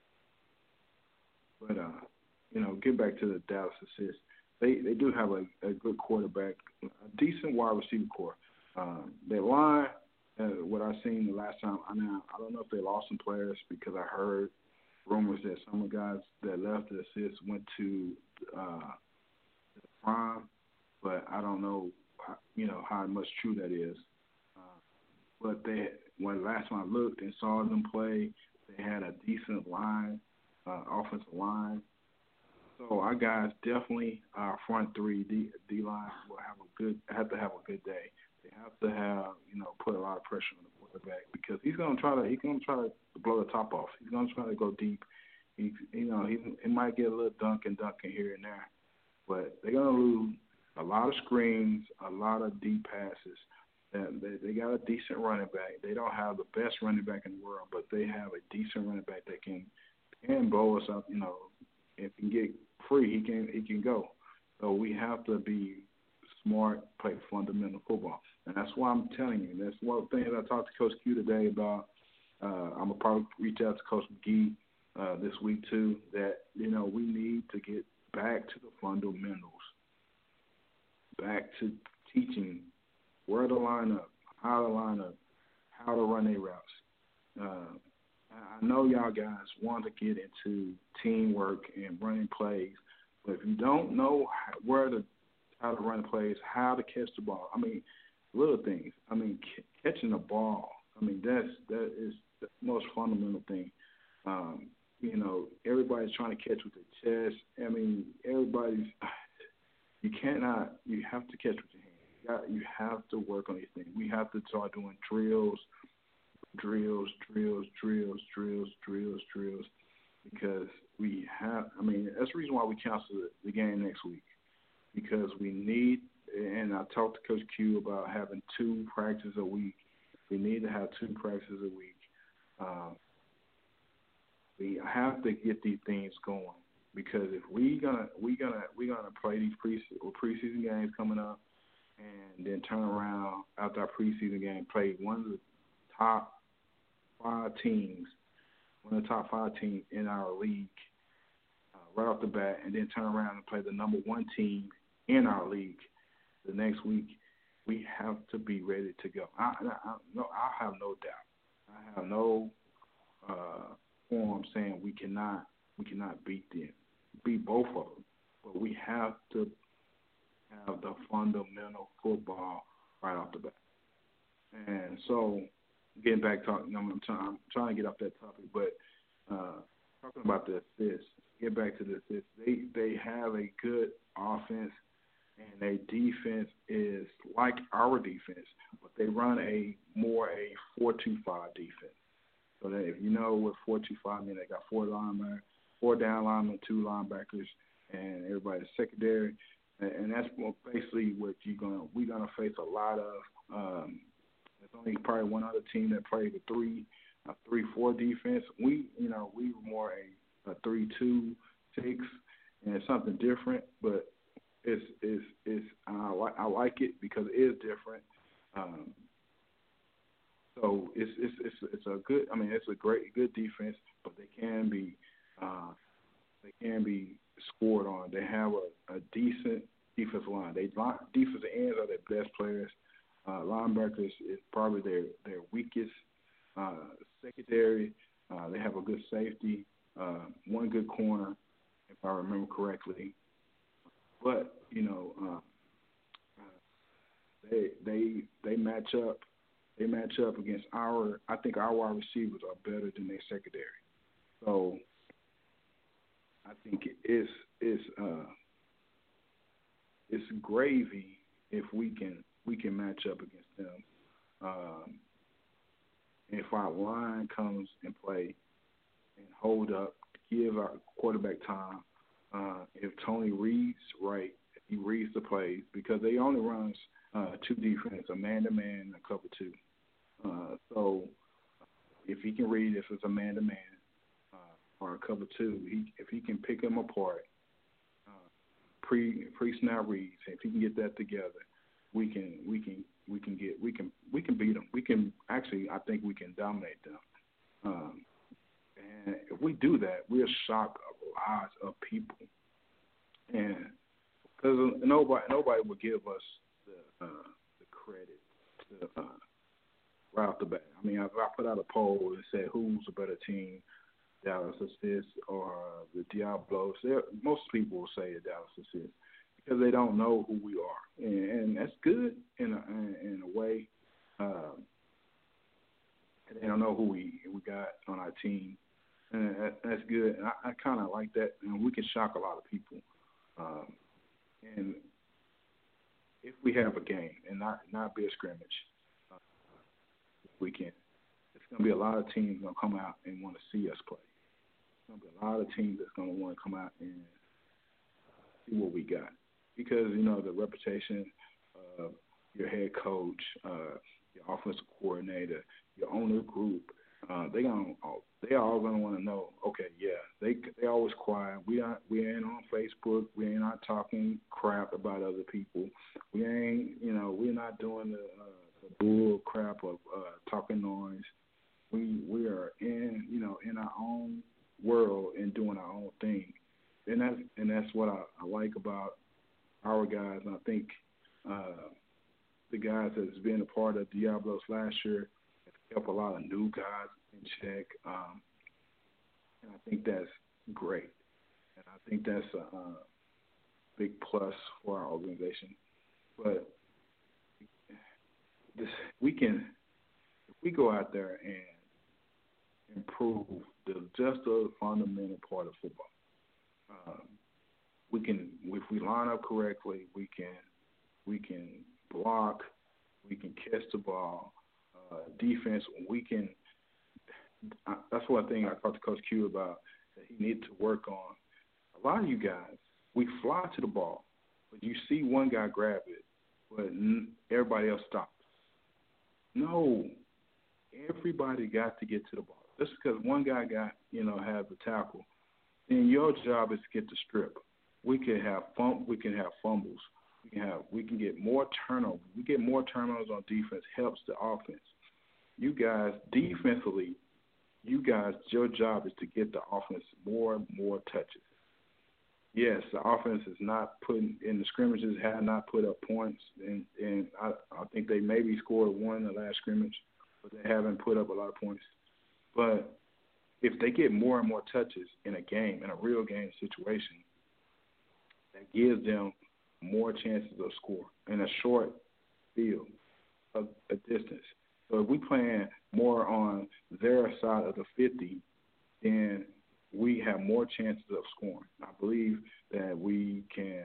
but, uh, you know, get back to the Dallas Assists. They they do have a, a good quarterback, a decent wide receiver core. Um, their line, uh, what I've seen the last time, I mean, I don't know if they lost some players because I heard rumors that some of the guys that left the Assists went to uh, the Prime, but I don't know, you know, how much true that is. Uh, but they, when last time I looked and saw them play, they had a decent line, uh, offensive line. So our guys definitely, our front three D, D line will have a good, have to have a good day. They have to have, you know, put a lot of pressure on the quarterback because he's gonna try to, he's gonna try to blow the top off. He's gonna try to go deep. He, you know, he, he might get a little dunk and dunk here and there, but they're gonna lose a lot of screens, a lot of deep passes. They, they got a decent running back. They don't have the best running back in the world, but they have a decent running back that can can blow us up. You know, if he can get free, he can he can go. So we have to be smart, play fundamental football, and that's why I'm telling you. That's one thing that I talked to Coach Q today about. Uh, I'm gonna probably reach out to Coach McGee uh, this week too. That you know we need to get back to the fundamentals. Back to teaching where to line up, how to line up, how to run their routes. Uh, I know y'all guys want to get into teamwork and running plays, but if you don't know how, where to, how to run plays, how to catch the ball, I mean, little things. I mean, c- catching the ball. I mean, that's that is the most fundamental thing. Um, you know, everybody's trying to catch with their chest. I mean, everybody's. You cannot. You have to catch with your hands. You, got, you have to work on these things. We have to start doing drills, drills, drills, drills, drills, drills, drills. because we have. I mean, that's the reason why we canceled the game next week, because we need. And I talked to Coach Q about having two practices a week. We need to have two practices a week. Um, we have to get these things going, because if we gonna we gonna we gonna play these pre preseason games coming up, and then turn around after our preseason game, play one of the top five teams, one of the top five teams in our league uh, right off the bat, and then turn around and play the number one team in our league the next week, we have to be ready to go. I, I, I, no, I have no doubt. I have no uh, form saying we cannot we cannot beat them, beat both of them. But we have to have the fundamental football right off the bat. And so, getting back talking, I'm, trying, I'm trying to get off that topic, but uh, talking about the assists, get back to the assists. They they have a good offense. And their defense is like our defense, but they run a more a four two five defense. So that if you know what four two five means, they got four linemen, four down linemen, two linebackers, and everybody's secondary. And, and that's basically what you're gonna we're gonna face a lot of. Um, there's only probably one other team that plays a three a three four defense. We you know we were more a, a three two six, and it's something different, but. It's it's it's I like I like it because it is different. Um, so it's it's it's it's a good. I mean, it's a great good defense, but they can be uh, they can be scored on. They have a, a decent defensive line. They defensive ends are their best players. Uh, linebackers is probably their their weakest. Uh, secondary, uh, they have a good safety, uh, one good corner, if I remember correctly. But you know, uh, uh, they they they match up. They match up against our. I think our wide receivers are better than their secondary. So I think it's it's uh, it's gravy if we can we can match up against them. Um, if our line comes and play and hold up, give our quarterback time. Uh, if Tony reads right, if he reads the plays, because they only runs uh, two defense, a man-to-man and a cover two. Uh, so if he can read if it's a man-to-man uh, or a cover two, he, if he can pick them apart, uh, pre pre-snap reads, if he can get that together, we can we can we can get we can we can beat them. We can actually, I think we can dominate them. Um, And if we do that, we'll shock a lot of people. And because nobody nobody will give us the uh, the credit to, uh, right off the bat. I mean, if I put out a poll and said who's a better team, Dallas Assists or the Diablos, most people will say the Dallas Assists because they don't know who we are, and, and that's good in a, in, in a way. Um, they don't know who we we got on our team. And that's good. And I, I kind of like that. And we can shock a lot of people. Um, and if we have a game and not, not be a scrimmage, uh, we can. It's going to be a lot of teams going to come out and want to see us play. There's going to be a lot of teams that's going to want to come out and see what we got. Because, you know, the reputation of your head coach, uh, your offensive coordinator, your owner group, uh, they gonna they all gonna want to know. Okay, yeah, they they always quiet. We aren't we ain't on Facebook. We ain't not talking crap about other people. We ain't you know we're not doing the, uh, the bull crap of uh, talking noise. We we are in you know in our own world and doing our own thing, and that's and that's what I, I like about our guys. And I think uh, the guys that's been a part of Diablos last year help a lot of new guys in check, um, and I think that's great, and I think that's a, a big plus for our organization. But this, we can, if we go out there and improve the just the fundamental part of football, um, we can. If we line up correctly, we can, we can block, we can catch the ball. Uh, defense, we can. Uh, that's one thing I talked to Coach Q about. that he needs to work on. A lot of you guys, we fly to the ball, but you see one guy grab it, but everybody else stops. No, everybody got to get to the ball. Just because one guy got, you know, have the tackle, then your job is to get the strip. We can have fum- we can have fumbles. We can have we can get more turnovers. We get more turnovers on defense helps the offense. You guys defensively, you guys, your job is to get the offense more and more touches. Yes, the offense is not putting in the scrimmages, have not put up points, and, and I, I think they maybe scored one in the last scrimmage, but they haven't put up a lot of points. But if they get more and more touches in a game, in a real game situation, that gives them more chances of score in a short field, a, a distance. So if we playing more on their side of the fifty, then we have more chances of scoring. I believe that we can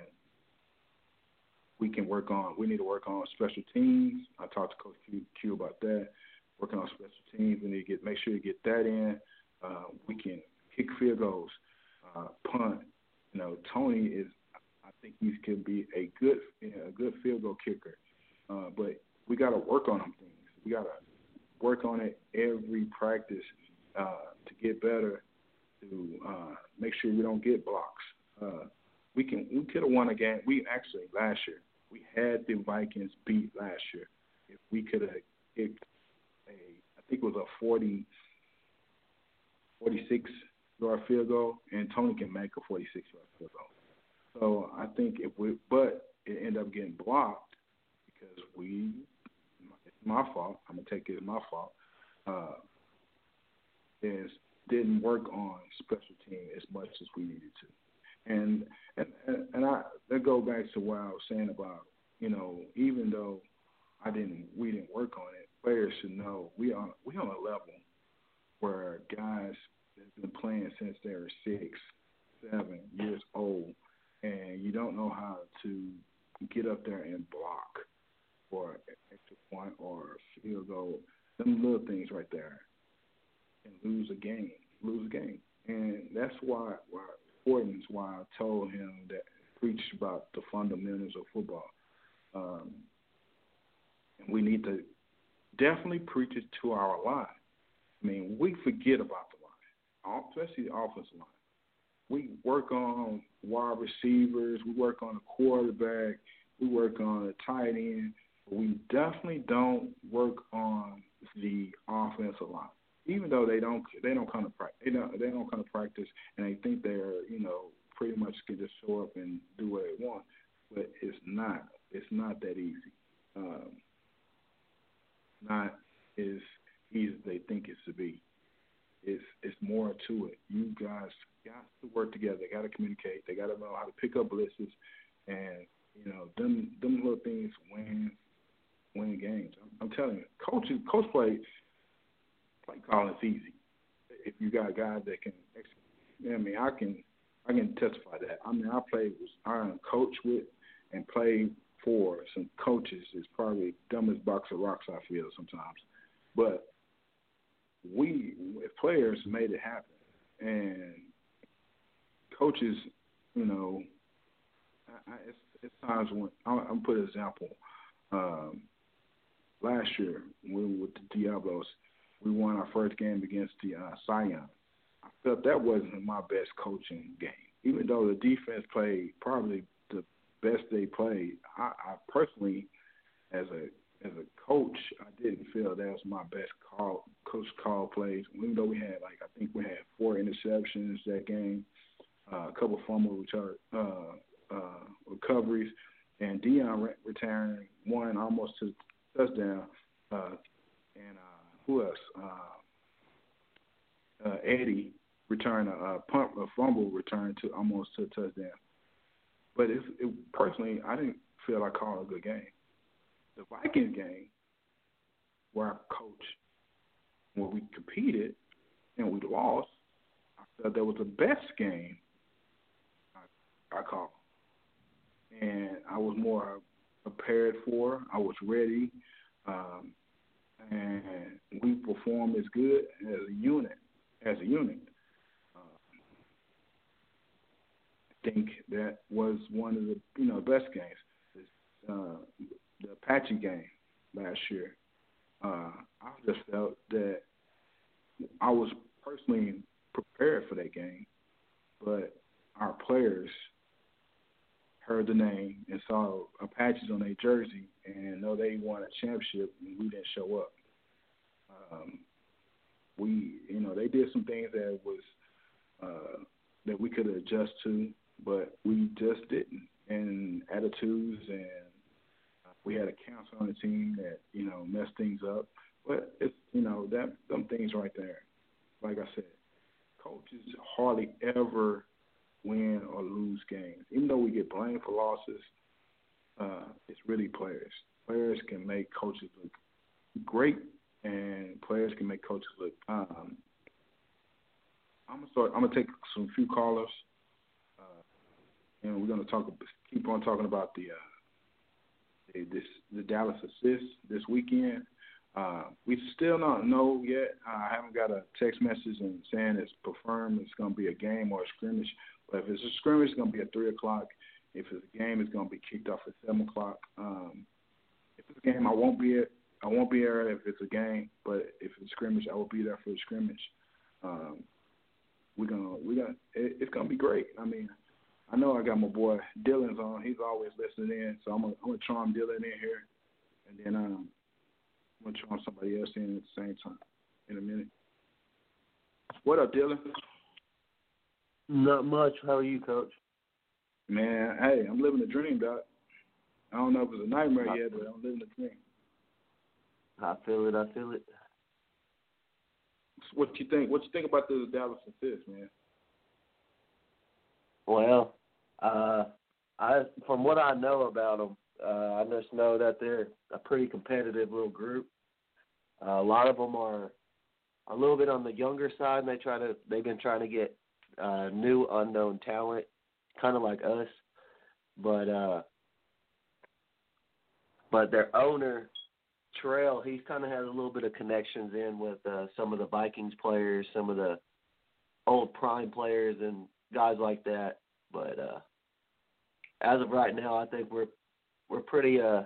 we can work on. We need to work on special teams. I talked to Coach Q, Q about that. Working on special teams, we need to get make sure you get that in. Uh, we can kick field goals, uh, punt. You know, Tony is. I think he could be a good you know, a good field goal kicker. Uh, but we got to work on them things. We got to work on it every practice uh, to get better. To uh, make sure we don't get blocks. Uh, we can we could have won a game. We actually last year we had the Vikings beat last year. If we could have kicked a, I think it was a forty, forty-six yard field goal, and Tony can make a forty-six yard field goal. So I think if we, but it ended up getting blocked because we. It's my fault. I'm gonna take it as my fault. Uh, is didn't work on special team as much as we needed to. And and and I that go back to what I was saying about, you know, even though I didn't we didn't work on it, players should know we on we on a level where guys have been playing since they were six, seven years old, and you don't know how to get up there and block for an extra point or a field goal. Them little things right there. And lose a game, lose a game, and that's why, why importance. Why I told him that preach about the fundamentals of football, um, and we need to definitely preach it to our line. I mean, we forget about the line, especially the offensive line. We work on wide receivers, we work on the quarterback, we work on the tight end, but we definitely don't work on the offensive line. Even though they don't, they don't come to practice. They don't, they don't come to practice, and they think they're, you know, pretty much can just show up and do what they want. But it's not. It's not that easy. Um, not as easy as they think it to be. It's it's more to it. You guys got to work together. They got to communicate. They got to know how to pick up blitzes, and you know, them them little things win win games. I'm, I'm telling you, coaches coach play. Play calling is easy. If you got guys that can execute, I mean, I can, I can testify that. I mean, I played, I coach with, and played for some coaches. Is probably the dumbest box of rocks I feel sometimes, but we, if players, made it happen, and coaches, you know, I, I, it's, it's times when I'm, I'm put an example. Um, last year, we were with the Diablos. We won our first game against the uh, Scion. I felt that wasn't my best coaching game. Even though the defense played probably the best they played, I, I personally, as a as a coach, I didn't feel that was my best call, coach call plays. Even though we had, like, I think we had four interceptions that game, uh, a couple fumble return, uh, uh, recoveries, and Dion re- retiring one almost to touchdown, uh, and uh, who else? Uh, uh, Eddie returned a, a punt, a fumble return to almost to a touchdown. But it, it, personally, I didn't feel I called a good game. The Vikings game, where I coached, where we competed and we lost, I felt that was the best game I, I called. And I was more prepared for. I was ready. Um, and we performed as good as a unit, as a unit. Uh, think that was one of the you know best games. Uh, the Apache game last year. Uh, I just felt that I was personally prepared for that game, but our players heard the name and saw Apaches on their jersey and know they won a championship, and we didn't show up. Um, we, you know, they did some things that was uh, that we could adjust to, but we just didn't. And attitudes, and we had a counselor on the team that you know messed things up. But it's you know that them things right there. Like I said, coaches hardly ever win or lose games. Even though we get blamed for losses, uh, it's really players. Players can make coaches look great, and players can make coaches look. Um, I'm gonna start. I'm gonna take some few callers, uh, and we're gonna talk. Keep on talking about the uh, the, this, the Dallas Assist this weekend. Uh, we still don't know yet. Uh, I haven't got a text message and saying it's confirmed it's going to be a game or a scrimmage. But if it's a scrimmage, it's going to be at three o'clock. If it's a game, it's going to be kicked off at seven o'clock. Um, if it's a game, I won't be at. I won't be there if it's a game. But if it's a scrimmage, I will be there for the scrimmage. Um, we're gonna, we gonna. It, it's gonna be great. I mean, I know I got my boy Dylan's on. He's always listening in, so I'm gonna, I'm gonna charm Dylan in here, and then um. I'm going to try somebody else in at the same time in a minute. What up, Dylan? Not much. How are you, Coach? Man, hey, I'm living the dream, Doc. I don't know if it's a nightmare yet, but I'm living the dream. I feel it. I feel it. What you think? What you think about the Dallas Assist, man? Well, uh, I from what I know about them, Uh, I just know that they're a pretty competitive little group. Uh, a lot of them are a little bit on the younger side, and they try to. They've been trying to get uh, new, unknown talent, kind of like us. But uh, but their owner, Terrell, he's kind of has a little bit of connections in with uh, some of the Vikings players, some of the old Prime players, and guys like that. But uh, as of right now, I think we're We're pretty uh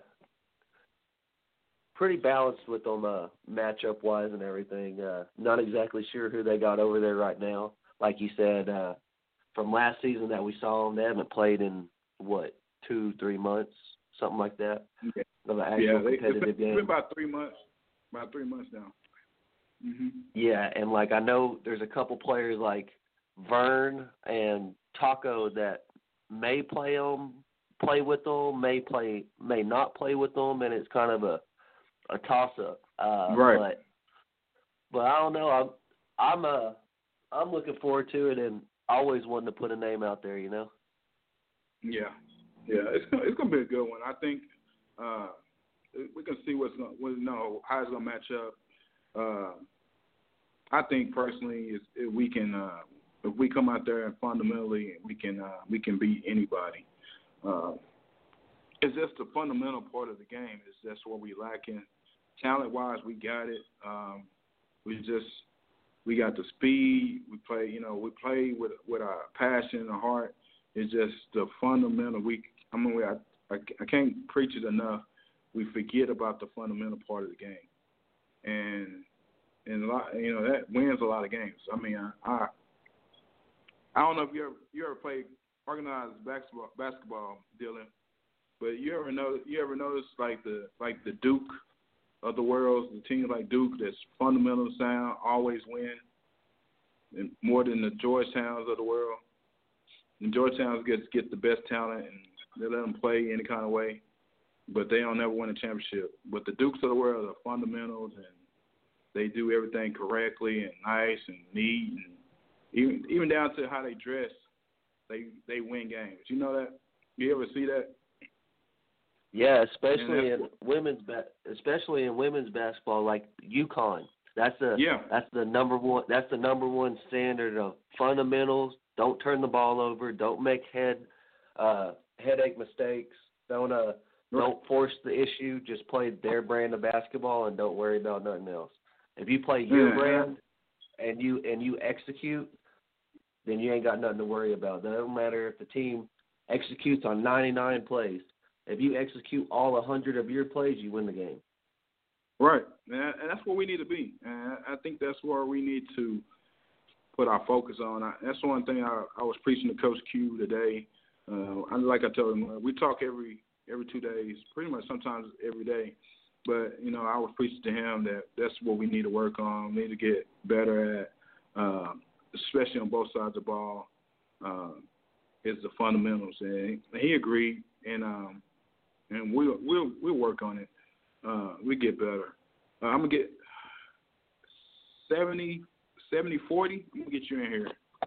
pretty balanced with them uh, matchup wise and everything. Uh, not exactly sure who they got over there right now. Like you said, uh, from last season that we saw them, they haven't played in what two, three months, something like that. Yeah, of an actual yeah they, competitive it's been, game. It's been about three months. About three months now. Mm-hmm. Yeah, and like I know there's a couple players like Vern and Taco that may play them. play with them, may play, may not play with them, and it's kind of a, a toss-up. Uh, right. But, but I don't know. I'm, I'm, uh, I'm looking forward to it, and always wanting to put a name out there. You know. Yeah, yeah. It's gonna, it's gonna be a good one. I think uh, we can see what's going, what, no, how it's gonna match up. Uh, I think personally, is if we can, uh, if we come out there and fundamentally, we can, uh, we can beat anybody. Uh, it's just the fundamental part of the game. Is that's what we lacking. Talent-wise, we got it. Um, we just we got the speed. We play, you know, we play with with our passion and heart. It's just the fundamental. We, I mean, we, I, I, I can't preach it enough. We forget about the fundamental part of the game, and and a lot, you know, that wins a lot of games. I mean, I I, I don't know if you ever you ever played organized basketball, basketball, Dylan. But you ever know you ever notice like the like the Duke of the world, the teams like Duke that's fundamental sound, always win, and more than the Georgetowns of the world. And Georgetowns get get the best talent and they let them play any kind of way, but they don't ever win a championship. But the Dukes of the world are fundamentals and they do everything correctly and nice and neat, and even even down to how they dress. They they win games. You know that? You ever see that? Yeah, especially in women's ba- especially in women's basketball, like UConn. That's the yeah. that's the number one that's the number one standard of fundamentals. Don't turn the ball over. Don't make head uh, headache mistakes. Don't uh don't force the issue. Just play their brand of basketball and don't worry about nothing else. If you play your yeah. brand and you and you execute, then you ain't got nothing to worry about. It doesn't matter if the team executes on ninety-nine plays. If you execute all one hundred of your plays, you win the game. Right, and that's where we need to be. And I think that's where we need to put our focus on. That's one thing I, I was preaching to Coach Q today. Uh, like I told him, we talk every every two days, pretty much sometimes every day. But, you know, I was preaching to him that that's what we need to work on. We need to get better at, uh, especially on both sides of the ball, uh, is the fundamentals. And he agreed, and um, and we'll, we'll, we'll work on it. Uh, we get better. Uh, I'm going to get seventy, seventy, forty. I'm going to get you in here.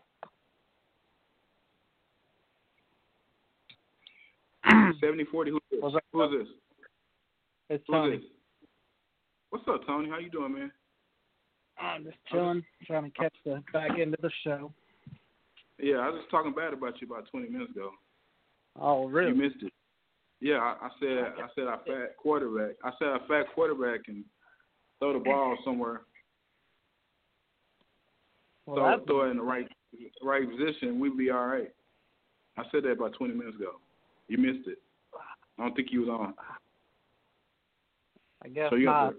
seventy, forty. Who's this? Who is this? It's Who Tony. is this? What's up, Tony? How you doing, man? I'm just chilling, trying to catch the back end of the show. Yeah, I was just talking bad about you about twenty minutes ago. Oh, really? You missed it. Yeah, I, I said I said a fat quarterback. I said a fat quarterback and throw the ball somewhere. Well, throw, that's... throw it in the right right position. We'd be all right. I said that about twenty minutes ago. You missed it. I don't think you was on. I guess so you not.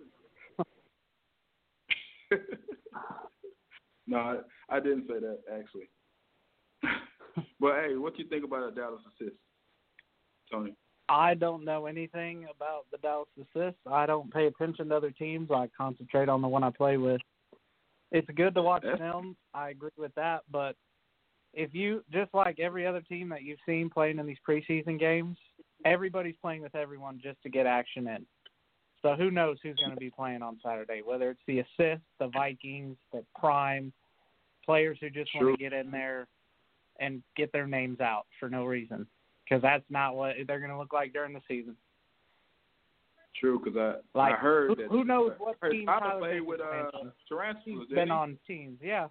To... no, I, I didn't say that actually. But hey, what do you think about a Dallas assist, Tony? I don't know anything about the Dallas assists. I don't pay attention to other teams. I concentrate on the one I play with. It's good to watch That's... film. I agree with that. But if you, just like every other team that you've seen playing in these preseason games, everybody's playing with everyone just to get action in. So who knows who's going to be playing on Saturday, whether it's the assists, the Vikings, the prime, players who just True. want to get in there and get their names out for no reason, because that's not what they're going to look like during the season. True, because I, like, I heard who, that. who knows I what heard team Tyler Tyler played Bates with uh, mentioned. Tarantulas. He's didn't been he? on teams, yeah.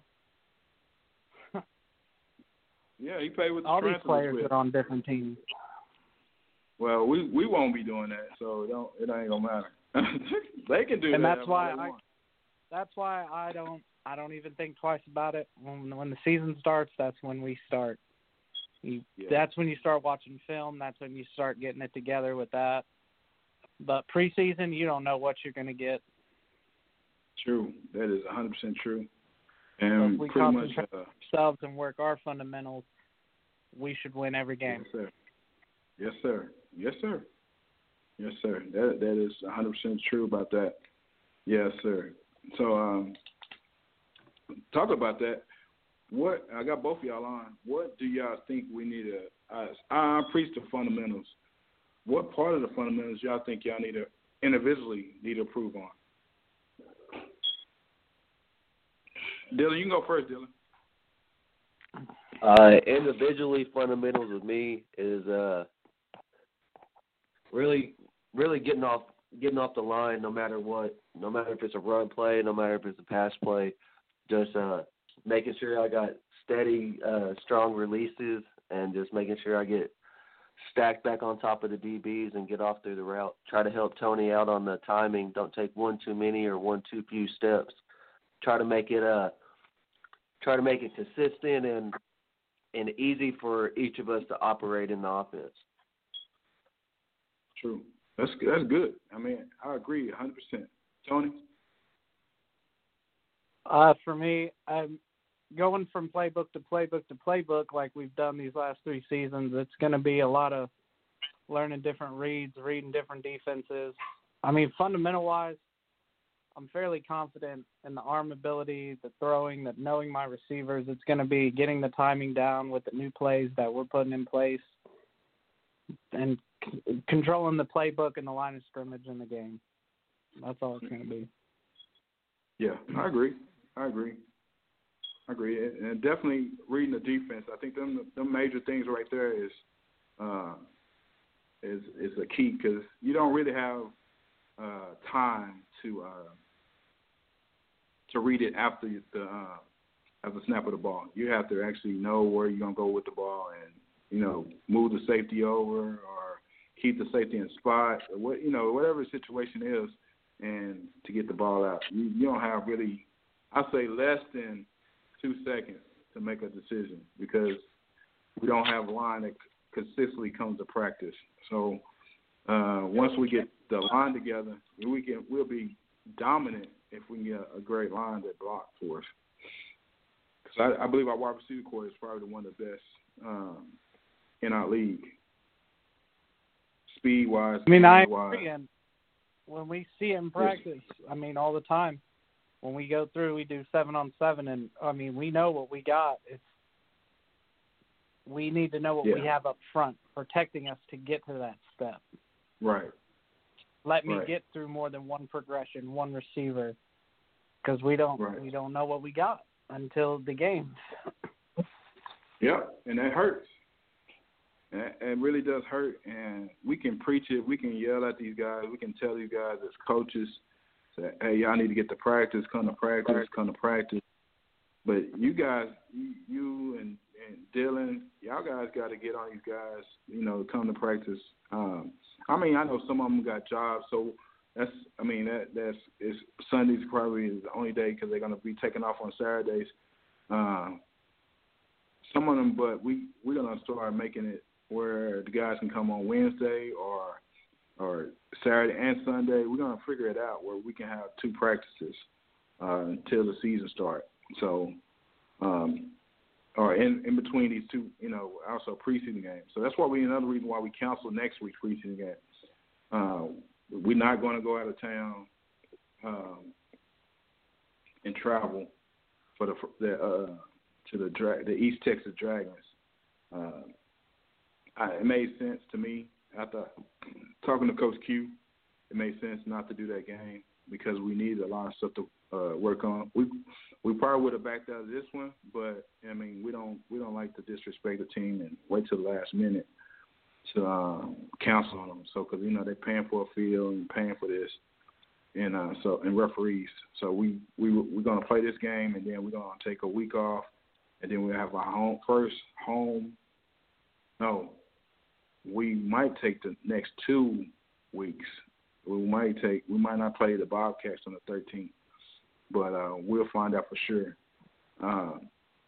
Yeah, he played with the All these Tarantulas players with. are on different teams. Well, we we won't be doing that, so it don't it ain't gonna matter. They can do and that. that's why they I. want. That's why I don't. I don't even think twice about it. When when the season starts, that's when we start. You, Yeah. That's when you start watching film. That's when you start getting it together with that. But preseason, you don't know what you're going to get. True, that is one hundred percent true. So And if we pretty much, concentrate uh, on ourselves and work our fundamentals, we should win every game. Yes, sir. Yes, sir. Yes, sir. Yes, sir. That that is one hundred percent true about that. Yes, sir. So, um, talk about that. What I got both of y'all on. What do y'all think we need to? Uh, I preach the fundamentals. What part of the fundamentals y'all think y'all need to individually need to improve on? Dylan, you can go first, Dylan. Uh, individually, fundamentals with me is uh, really, really getting off, getting off the line, no matter what, no matter if it's a run play, no matter if it's a pass play, just uh, making sure I got steady, uh, strong releases, and just making sure I get stacked back on top of the D Bs and get off through the route. Try to help Tony out on the timing. Don't take one too many or one too few steps. Try to make it uh, try to make it consistent and and easy for each of us to operate in the offense. True. That's that's good. I mean, I agree one hundred percent. Tony? Uh, for me, I'm going from playbook to playbook to playbook like we've done these last three seasons. It's going to be a lot of learning different reads, reading different defenses. I mean, fundamental-wise, I'm fairly confident in the arm ability, the throwing, the knowing my receivers. It's going to be getting the timing down with the new plays that we're putting in place and c- controlling the playbook and the line of scrimmage in the game. That's all it's going to be. Yeah, I agree. I agree. I agree. And, and definitely reading the defense. I think them them major things right there is uh, is is a key because you don't really have uh, time to uh, to read it after the uh, after the snap of the ball. You have to actually know where you're gonna go with the ball and you know move the safety over or keep the safety in spot or what you know whatever the situation is, and to get the ball out. You, you don't have really. I say less than two seconds to make a decision because we don't have a line that consistently comes to practice. So uh, once we get the line together, we can we'll be dominant if we can get a great line that blocks for us. Because I, I believe our wide receiver core is probably one of the best um, in our league, speed wise. I mean, I agree. And when we see it in practice, I mean, all the time, when we go through, we do seven on seven, and I mean, we know what we got. It's we need to know what yeah. we have up front, protecting us to get to that step. Right. Let me right. get through more than one progression, one receiver, because we don't right. we don't know what we got until the game. Yeah, and that hurts. It really does hurt, and we can preach it. We can yell at these guys. We can tell these guys as coaches, say, hey, y'all need to get to practice, come to practice, come to practice. But you guys, you, you and, and Dylan, y'all guys got to get on these guys, you know, come to practice. Um, I mean, I know some of them got jobs, so that's, I mean, that that's it's Sundays probably is the only day because they're going to be taking off on Saturdays. Um, some of them, but we, we're going to start making it where the guys can come on Wednesday or or Saturday and Sunday. We're going to figure it out where we can have two practices uh, until the season starts. So, um, or in, in between these two, you know, also preseason games. So that's why we, another reason why we canceled next week's preseason game. Uh, we're not going to go out of town um, and travel for the, the uh, to the dra- the East Texas Dragons. Uh, I, it made sense to me after talking to Coach Q. It made sense not to do that game because we needed a lot of stuff to uh, work on. We we probably would have backed out of this one, but I mean we don't we don't like to disrespect the team and wait till the last minute to um, cancel on them. So because you know they're paying for a field and paying for this, and uh, so and referees. So we we we're gonna play this game and then we're gonna take a week off, and then we'll have our home first home. No. We might take the next two weeks. We might take. We might not play the Bobcats on the thirteenth, but uh, we'll find out for sure uh,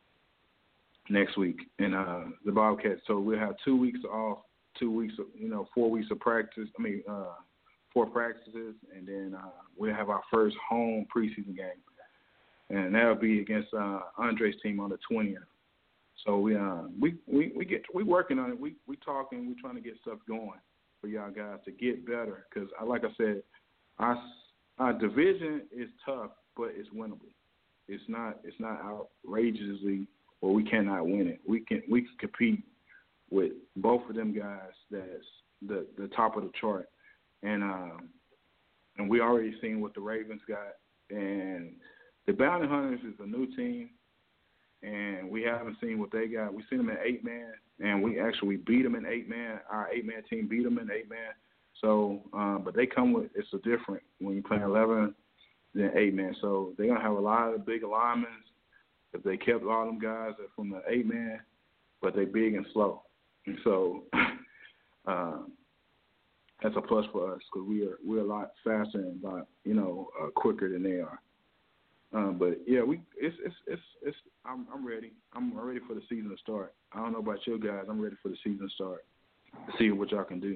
next week. And uh, the Bobcats. So we'll have two weeks off, two weeks, of, you know, four weeks of practice. I mean, uh, four practices, and then uh, we'll have our first home preseason game, and that'll be against uh, Andre's team on the twentieth. So we uh we, we, we get we working on it. We we talking. We trying to get stuff going for y'all guys to get better. Because like I said, our our division is tough, but it's winnable. It's not it's not outrageously or we cannot win it. We can we can compete with both of them guys. That's the the top of the chart, and um and we already seen what the Ravens got. And the Bounty Hunters is a new team. And we haven't seen what they got. We've seen them in eight man, and we actually beat them in eight man. Our eight man team beat them in eight man. So, um, but they come with it's a different when you play eleven than eight man. So they're gonna have a lot of big linemen if they kept all them guys from the eight man, but they big and slow. And so um, that's a plus for us because we are we're a lot faster and a lot you know uh, quicker than they are. Um, but yeah, we it's it's it's, it's I'm I'm ready. I'm ready for the season to start. I don't know about you guys. I'm ready for the season to start. See what y'all can do.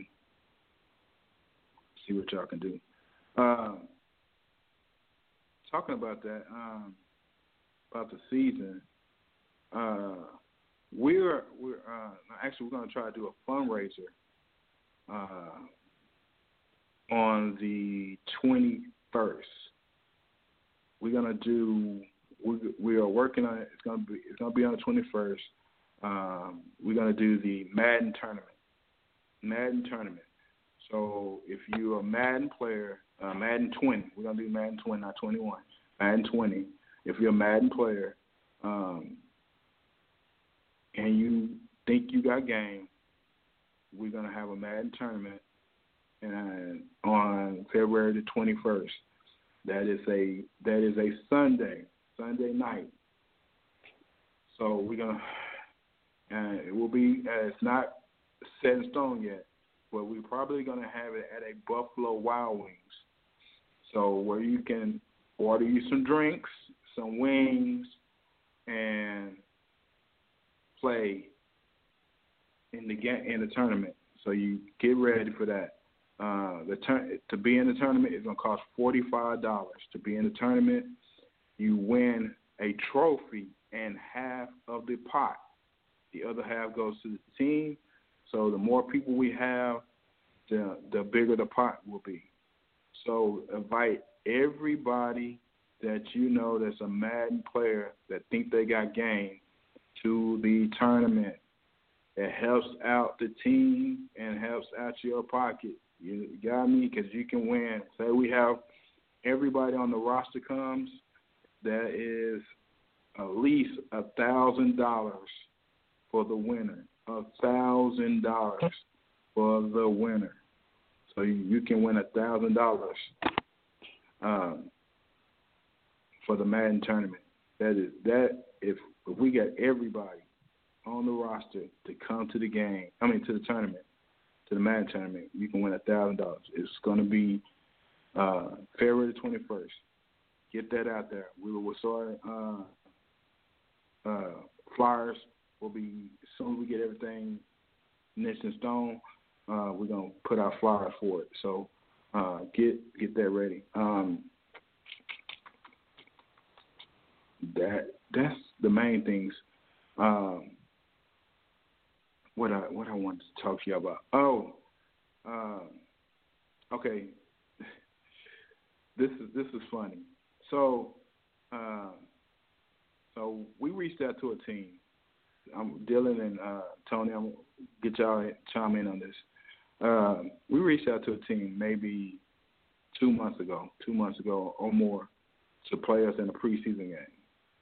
See what y'all can do. Uh, talking about that, um, about the season. Uh, we're we're uh, actually we're gonna try to do a fundraiser uh, on the twenty-first. We're gonna do. We we are working on it. It's gonna be. It's gonna be on the twenty-first. Um, we're gonna do the Madden tournament. Madden tournament. So if you're a Madden player, uh, Madden twenty. We're gonna do Madden twenty, not twenty-one. Madden twenty. If you're a Madden player, um, and you think you got game, we're gonna have a Madden tournament, and on February the twenty-first. That is a that is a Sunday, Sunday night. So we're gonna, and it will be. Uh, it's not set in stone yet, but we're probably gonna have it at a Buffalo Wild Wings. So where you can order you some drinks, some wings, and play in the game in the tournament. So you get ready for that. Uh, the tur- to be in the tournament is going to cost forty-five dollars. To be in the tournament, you win a trophy and half of the pot. The other half goes to the team. So the more people we have, the the bigger the pot will be. So invite everybody that you know that's a Madden player that think they got game to the tournament. It helps out the team and helps out your pocket. You got me? Because you can win. Say we have everybody on the roster comes, that is at least a thousand dollars for the winner. A thousand dollars for the winner. So you, you can win a thousand dollars um, for the Madden tournament. That is that if, if we get everybody on the roster to come to the game, I mean to the tournament, to the Madden tournament, you can win a thousand dollars. It's going to be uh, February the twenty-first. Get that out there. We will start uh, uh, flyers. Will be as soon as we get everything nicked in stone. Uh, we're gonna put our flyers for it. So uh, get get that ready. Um, that that's the main things. Um, what I what I wanted to talk to you about. Oh, uh, okay. This is this is funny. So, uh, so we reached out to a team. I'm Dylan and uh, Tony. I'm gonna get y'all chime in on this. Uh, we reached out to a team maybe two months ago, two months ago or more, to play us in a preseason game.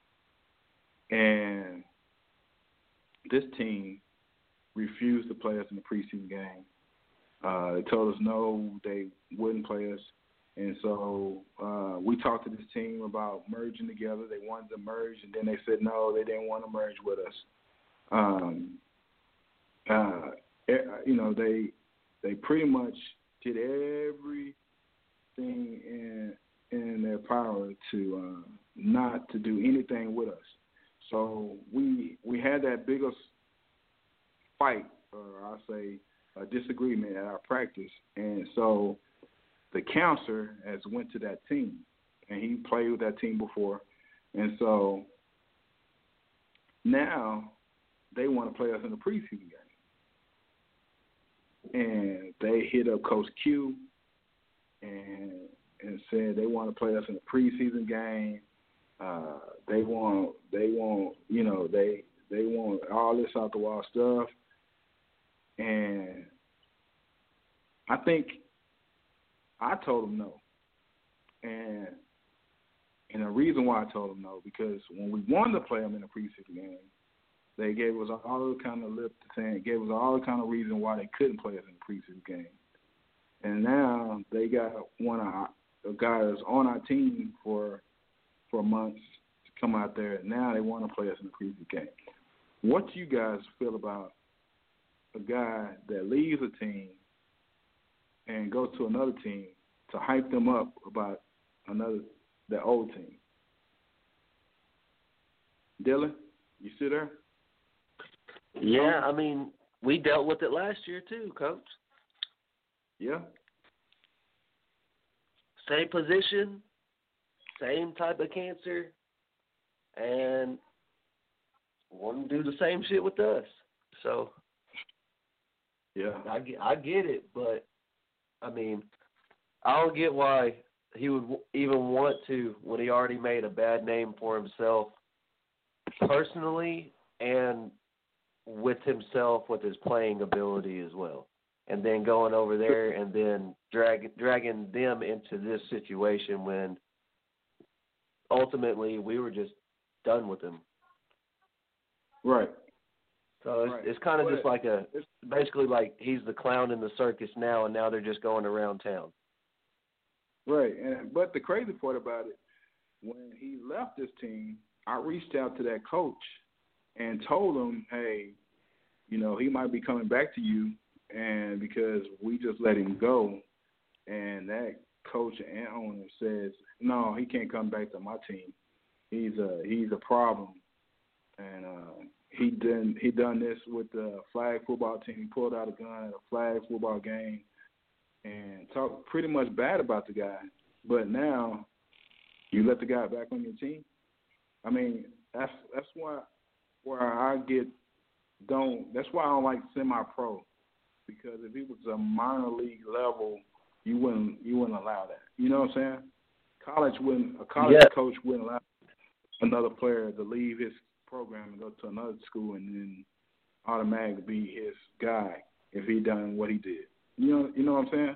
And this team refused to play us in the preseason game. Uh, they told us no, they wouldn't play us. And so uh, we talked to this team about merging together. They wanted to merge, and then they said no, they didn't want to merge with us. Um, uh, you know, they they pretty much did everything in in their power to uh, not to do anything with us. So we we had that biggest fight, or I'll say a disagreement at our practice, and so the counselor has went to that team, and he played with that team before, and so now they want to play us in the preseason game. And they hit up Coach Q and and said they want to play us in the preseason game. Uh, they want they want you know they they want all this out the wall stuff. And I think I told them no. And and the reason why I told them no, because when we wanted to play them in the preseason game, they gave us all the kind of lip saying, gave us all the kind of reason why they couldn't play us in the preseason game. And now they got one of our guys on our team for for months to come out there. And now they want to play us in the preseason game. What do you guys feel about a guy that leaves a team and goes to another team to hype them up about another the old team? Dylan, you still there? Yeah, I mean, we dealt with it last year too, Coach. Yeah. Same position, same type of cancer, and want to do the same shit with us. So, yeah, I get, I get it, but I mean, I don't get why he would even want to when he already made a bad name for himself personally and with himself, with his playing ability as well. And then going over there and then drag, dragging them into this situation when ultimately we were just done with him. Right. So it's, right. it's kind of but just like a, it's basically like he's the clown in the circus now, and now they're just going around town. Right. And but the crazy part about it, when he left this team, I reached out to that coach and told him, hey, you know, he might be coming back to you, and because we just let him go, and that coach and owner says, no, he can't come back to my team. He's a he's a problem, and uh, he done he done this with the flag football team. He pulled out a gun at a flag football game and talked pretty much bad about the guy. But now you let the guy back on your team. I mean, that's that's why where I get don't. That's why I don't like semi-pro, because if it was a minor league level, you wouldn't you wouldn't allow that. You know what I'm saying? College wouldn't a college yeah. coach wouldn't allow another player to leave his program and go to another school and then automatically be his guy if he done what he did. You know, you know what I'm saying?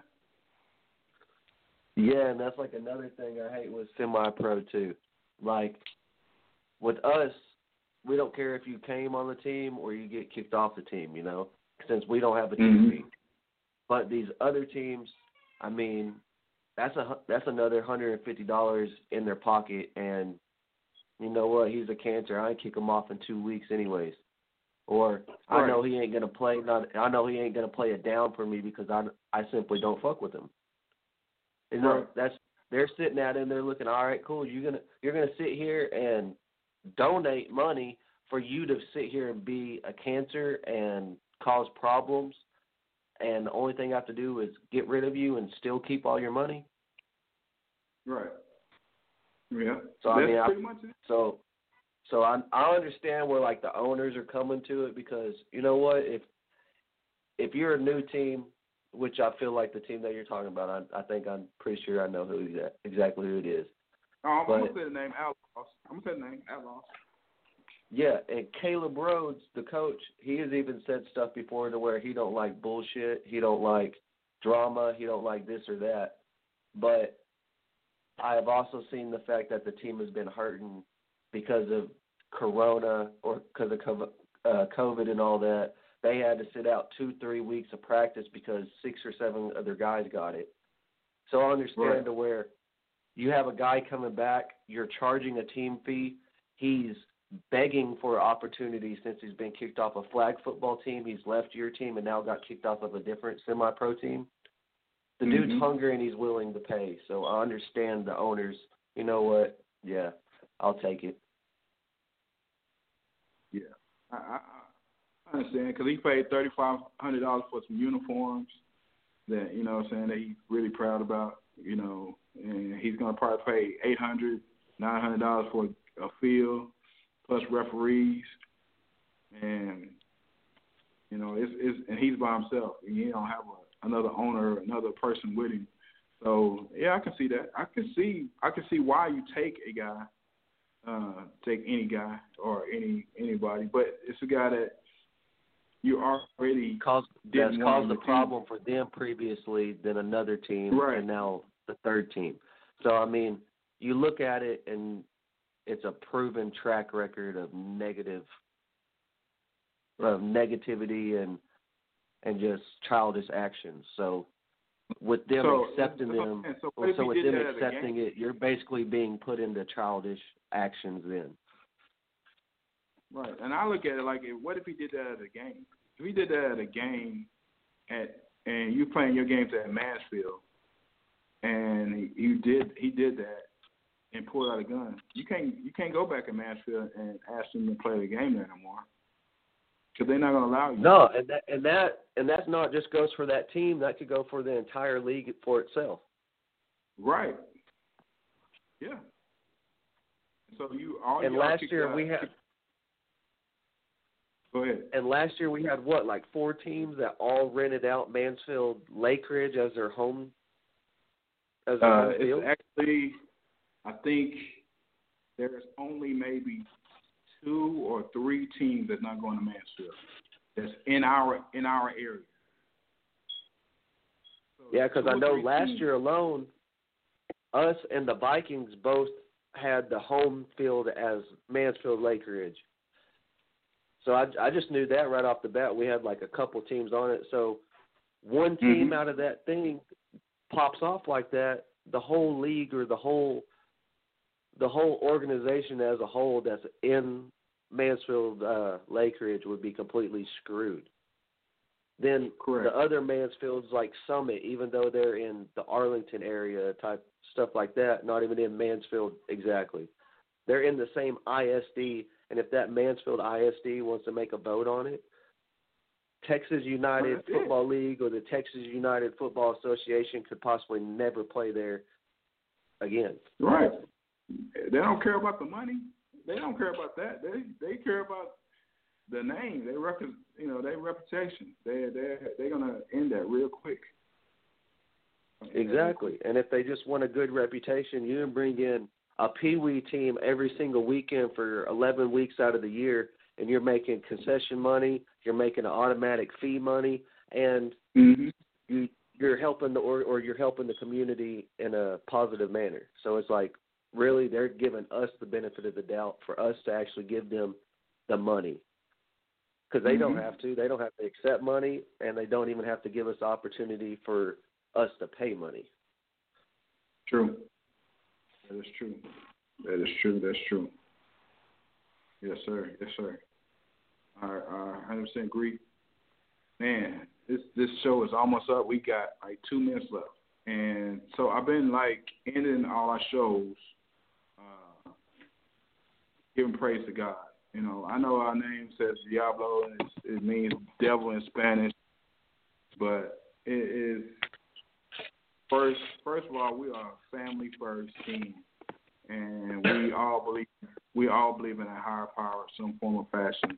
Yeah, and that's like another thing I hate with semi-pro too. Like with us, we don't care if you came on the team or you get kicked off the team. You know, since we don't have a team mm-hmm. fee. But these other teams, I mean, that's a that's another one hundred fifty dollars in their pocket, and you know what? He's a cancer. I ain't kick him off in two weeks anyways. Or right. I know he ain't gonna play. Not I know he ain't gonna play it down for me because I I simply don't fuck with him. You know, right. that's they're sitting out and they're looking. All right, cool. You're gonna you're gonna sit here and donate money for you to sit here and be a cancer and cause problems, and the only thing I have to do is get rid of you and still keep all your money. Right. Yeah. So I That's mean, pretty I, much it. so so I I understand where like the owners are coming to it, because you know what, if if you're a new team, which I feel like the team that you're talking about, I I think I'm pretty sure I know who exa- exactly who it is. Oh, I'm, but, I'm gonna say the name Outlaws. I'm gonna say the name Outlaws. Yeah, and Caleb Rhodes, the coach, he has even said stuff before to where he don't like bullshit, he don't like drama, he don't like this or that. But I have also seen the fact that the team has been hurting because of Corona or because of uh, COVID and all that. They had to sit out two, three weeks of practice because six or seven other guys got it. So I understand right. to where you have a guy coming back, you're charging a team fee, he's begging for opportunity since he's been kicked off a flag football team. He's left your team and now got kicked off of a different semi-pro team. The mm-hmm. dude's hungry and he's willing to pay. So I understand the owners. You know what? Yeah, I'll take it. Yeah, I, I, I understand, because he paid thirty-five hundred dollars for some uniforms that, you know what I'm saying, that he's really proud about, you know, and he's going to probably pay eight hundred dollars, nine hundred dollars for a field, plus referees, and you know it's it's and he's by himself, and he don't have a, another owner, another person with him. So yeah, I can see that. I can see I can see why you take a guy, uh, take any guy or any anybody, but it's a guy that you already caused that's caused a problem team. for them previously, then another team, right. and now the third team. So I mean, you look at it and it's a proven track record of negative, of negativity and and just childish actions. So with them so, accepting so, them, so, well, so with them at accepting it, you're basically being put into childish actions then. Right, and I look at it like, what if he did that at a game? If he did that at a game, at and you playing your games at Mansfield, and he, you did he did that. And pulled out a gun. You can't you can't go back in Mansfield and ask them to play the game there no more, because they're not going to allow you. No, and that and that and that's not just goes for that team. That could go for the entire league for itself. Right. Yeah. So you all and you last all year out. we had. Go ahead. And last year we had what, like four teams that all rented out Mansfield Lake Ridge as their home. As their uh, home field. It's actually. I think there's only maybe two or three teams that's not going to Mansfield. That's in our in our area. So yeah, because I know last teams. year alone, us and the Vikings both had the home field as Mansfield Lake Ridge. So I, I just knew that right off the bat. We had like a couple teams on it. So one team mm-hmm. out of that thing pops off like that, the whole league or the whole the whole organization as a whole that's in Mansfield uh, Lake Ridge would be completely screwed. Then Correct. the other Mansfields like Summit, even though they're in the Arlington area type stuff like that, not even in Mansfield exactly. They're in the same I S D and if that Mansfield I S D wants to make a vote on it, Texas United well, Football League or the Texas United Football Association could possibly never play there again. Right. They don't care about the money. They don't care about that. They they care about the name. They rep, you know, their reputation. They they they're gonna end that real quick. Exactly. And if they just want a good reputation, you can bring in a peewee team every single weekend for eleven weeks out of the year, and you're making concession money, you're making an automatic fee money, and mm-hmm. you you're helping the or, or you're helping the community in a positive manner. So it's like, really, they're giving us the benefit of the doubt for us to actually give them the money, because they mm-hmm. don't have to. They don't have to accept money, and they don't even have to give us the opportunity for us to pay money. True. That is true. That is true. That's true. Yes, sir. Yes, sir. I, I one hundred percent agree. Man, this this show is almost up. We got like two minutes left. And so I've been like ending all our shows uh, giving praise to God. You know, I know our name says Diablo, and it's, it means devil in Spanish, but it is first. First of all, we are a family first team, and we all believe we all believe in a higher power, some form of fashion.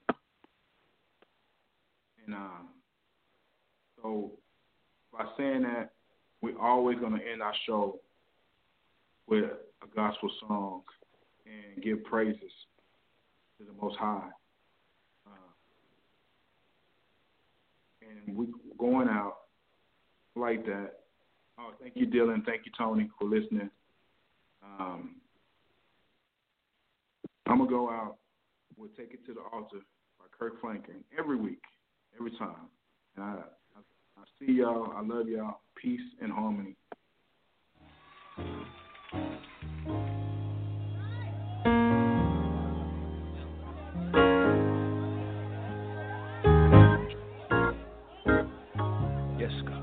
And uh, so, by saying that, we're always going to end our show with a gospel song and give praises to the Most High. Uh, and we're going out like that. Oh, thank you, Dylan. Thank you, Tony, for listening. Um, I'm going to go out. We'll take it to the altar by Kirk Franklin every week, every time. And I, I, I see y'all. I love y'all. Peace and harmony. Yes, God.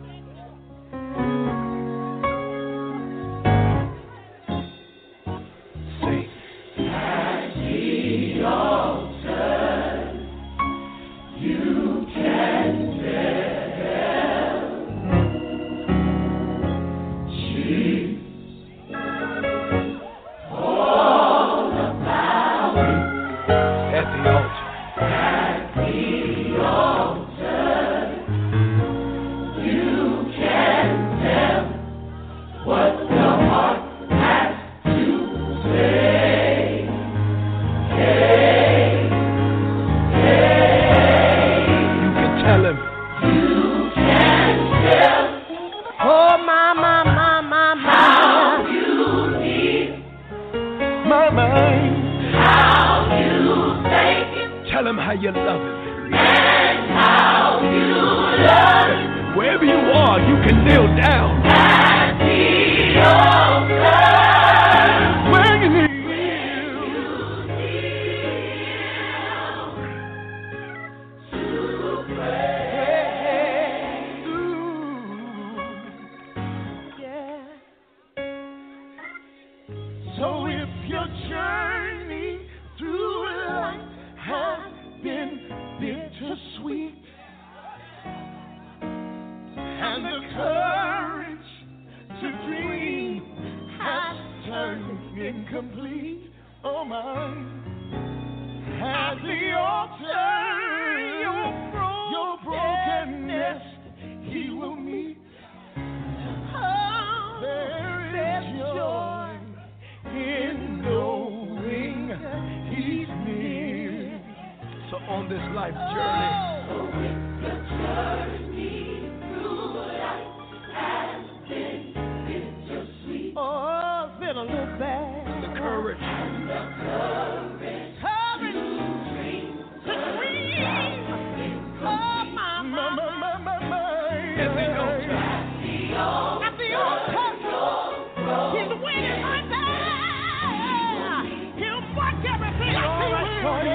Sing. At the altar, you can bear Jesus. All about at the altar. At the altar, you can tell what the heart has to say. Hey, hey, you can tell him. You can tell. Oh, my, my, my, my, my. How you need my mind. How you take it. Tell him how you love him. And how you love him. Wherever you are, you can kneel down. At the altar. Where you kneel. To pray. Yeah. So if your journey through life has been bittersweet, and the courage to dream has turned incomplete, oh my, at the altar, your, bro- your brokenness he will meet. Oh, there is joy in knowing he's near. So on this life journey, so if the journey through life has been bittersweet, oh, it's been a little bad. The courage, and the courage, courage to dream, to dream. Oh my, my, my, my, my, my. At the altar, at the altar, he's waiting right there. He'll watch everything. He's all right for you.